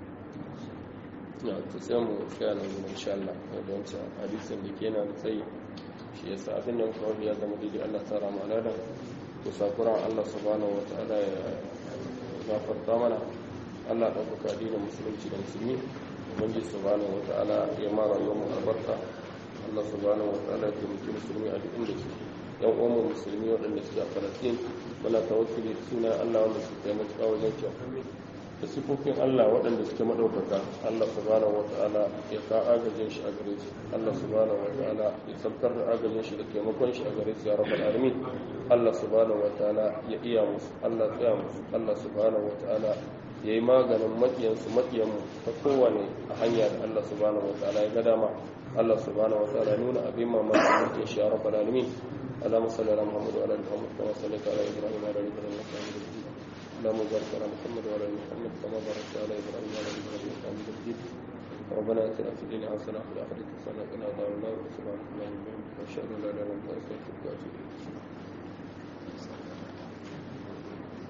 ya to sai mu tsaya nan insha Allah da wancan hadisin da ke nan sai shi yasa abin da muka ya zama daidai Allah tsara mu alada ku sakuran Allah subhanahu wa ta'ala ya gafarta mana Allah da kuka addinin musulunci da musulmi ubangiji subhanahu wa ta'ala ya mara yau mu albarka Allah subhanahu wa ta'ala ya taimaki musulmi a duk inda suke yan uwan musulmi waɗanda suke a Falastin muna tawassuli da sunan Allah wanda suke taimaka wajen kyau da sifofin Allah waɗanda suke maɗaukaka Allah subhanahu wa ta'ala ya ka agajin shi a gare su Allah subhanahu wa ta'ala ya sabkar da agajin shi da taimakon shi a gare su ya rabbal alamin Allah subhanahu wa ta'ala ya iya musu Allah tsaya musu Allah subhanahu wa ta'ala ya yi maganin maƙiyansu maƙiyanmu ta kowane a hanya da Allah subhanahu wa ta'ala ya ga dama Allah subhanahu wa ta'ala nuna abin mamaki mulkin shi ya rabbal alamin Allahumma salli ala Muhammad wa ala ali Muhammad kama sallaita ala Ibrahim wa ala ali Ibrahim innaka Hamidum Majid اللهم بارك على محمد وعلى ال محمد كما باركت على ابراهيم وعلى ال ابراهيم انك حميد مجيد ربنا اتنا في الدنيا حسنه وفي الاخره حسنه وقنا عذاب النار سبحانك اللهم وبحمدك اشهد ان لا اله الا انت استغفرك واتوب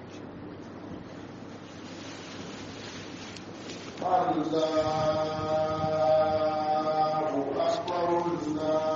اليك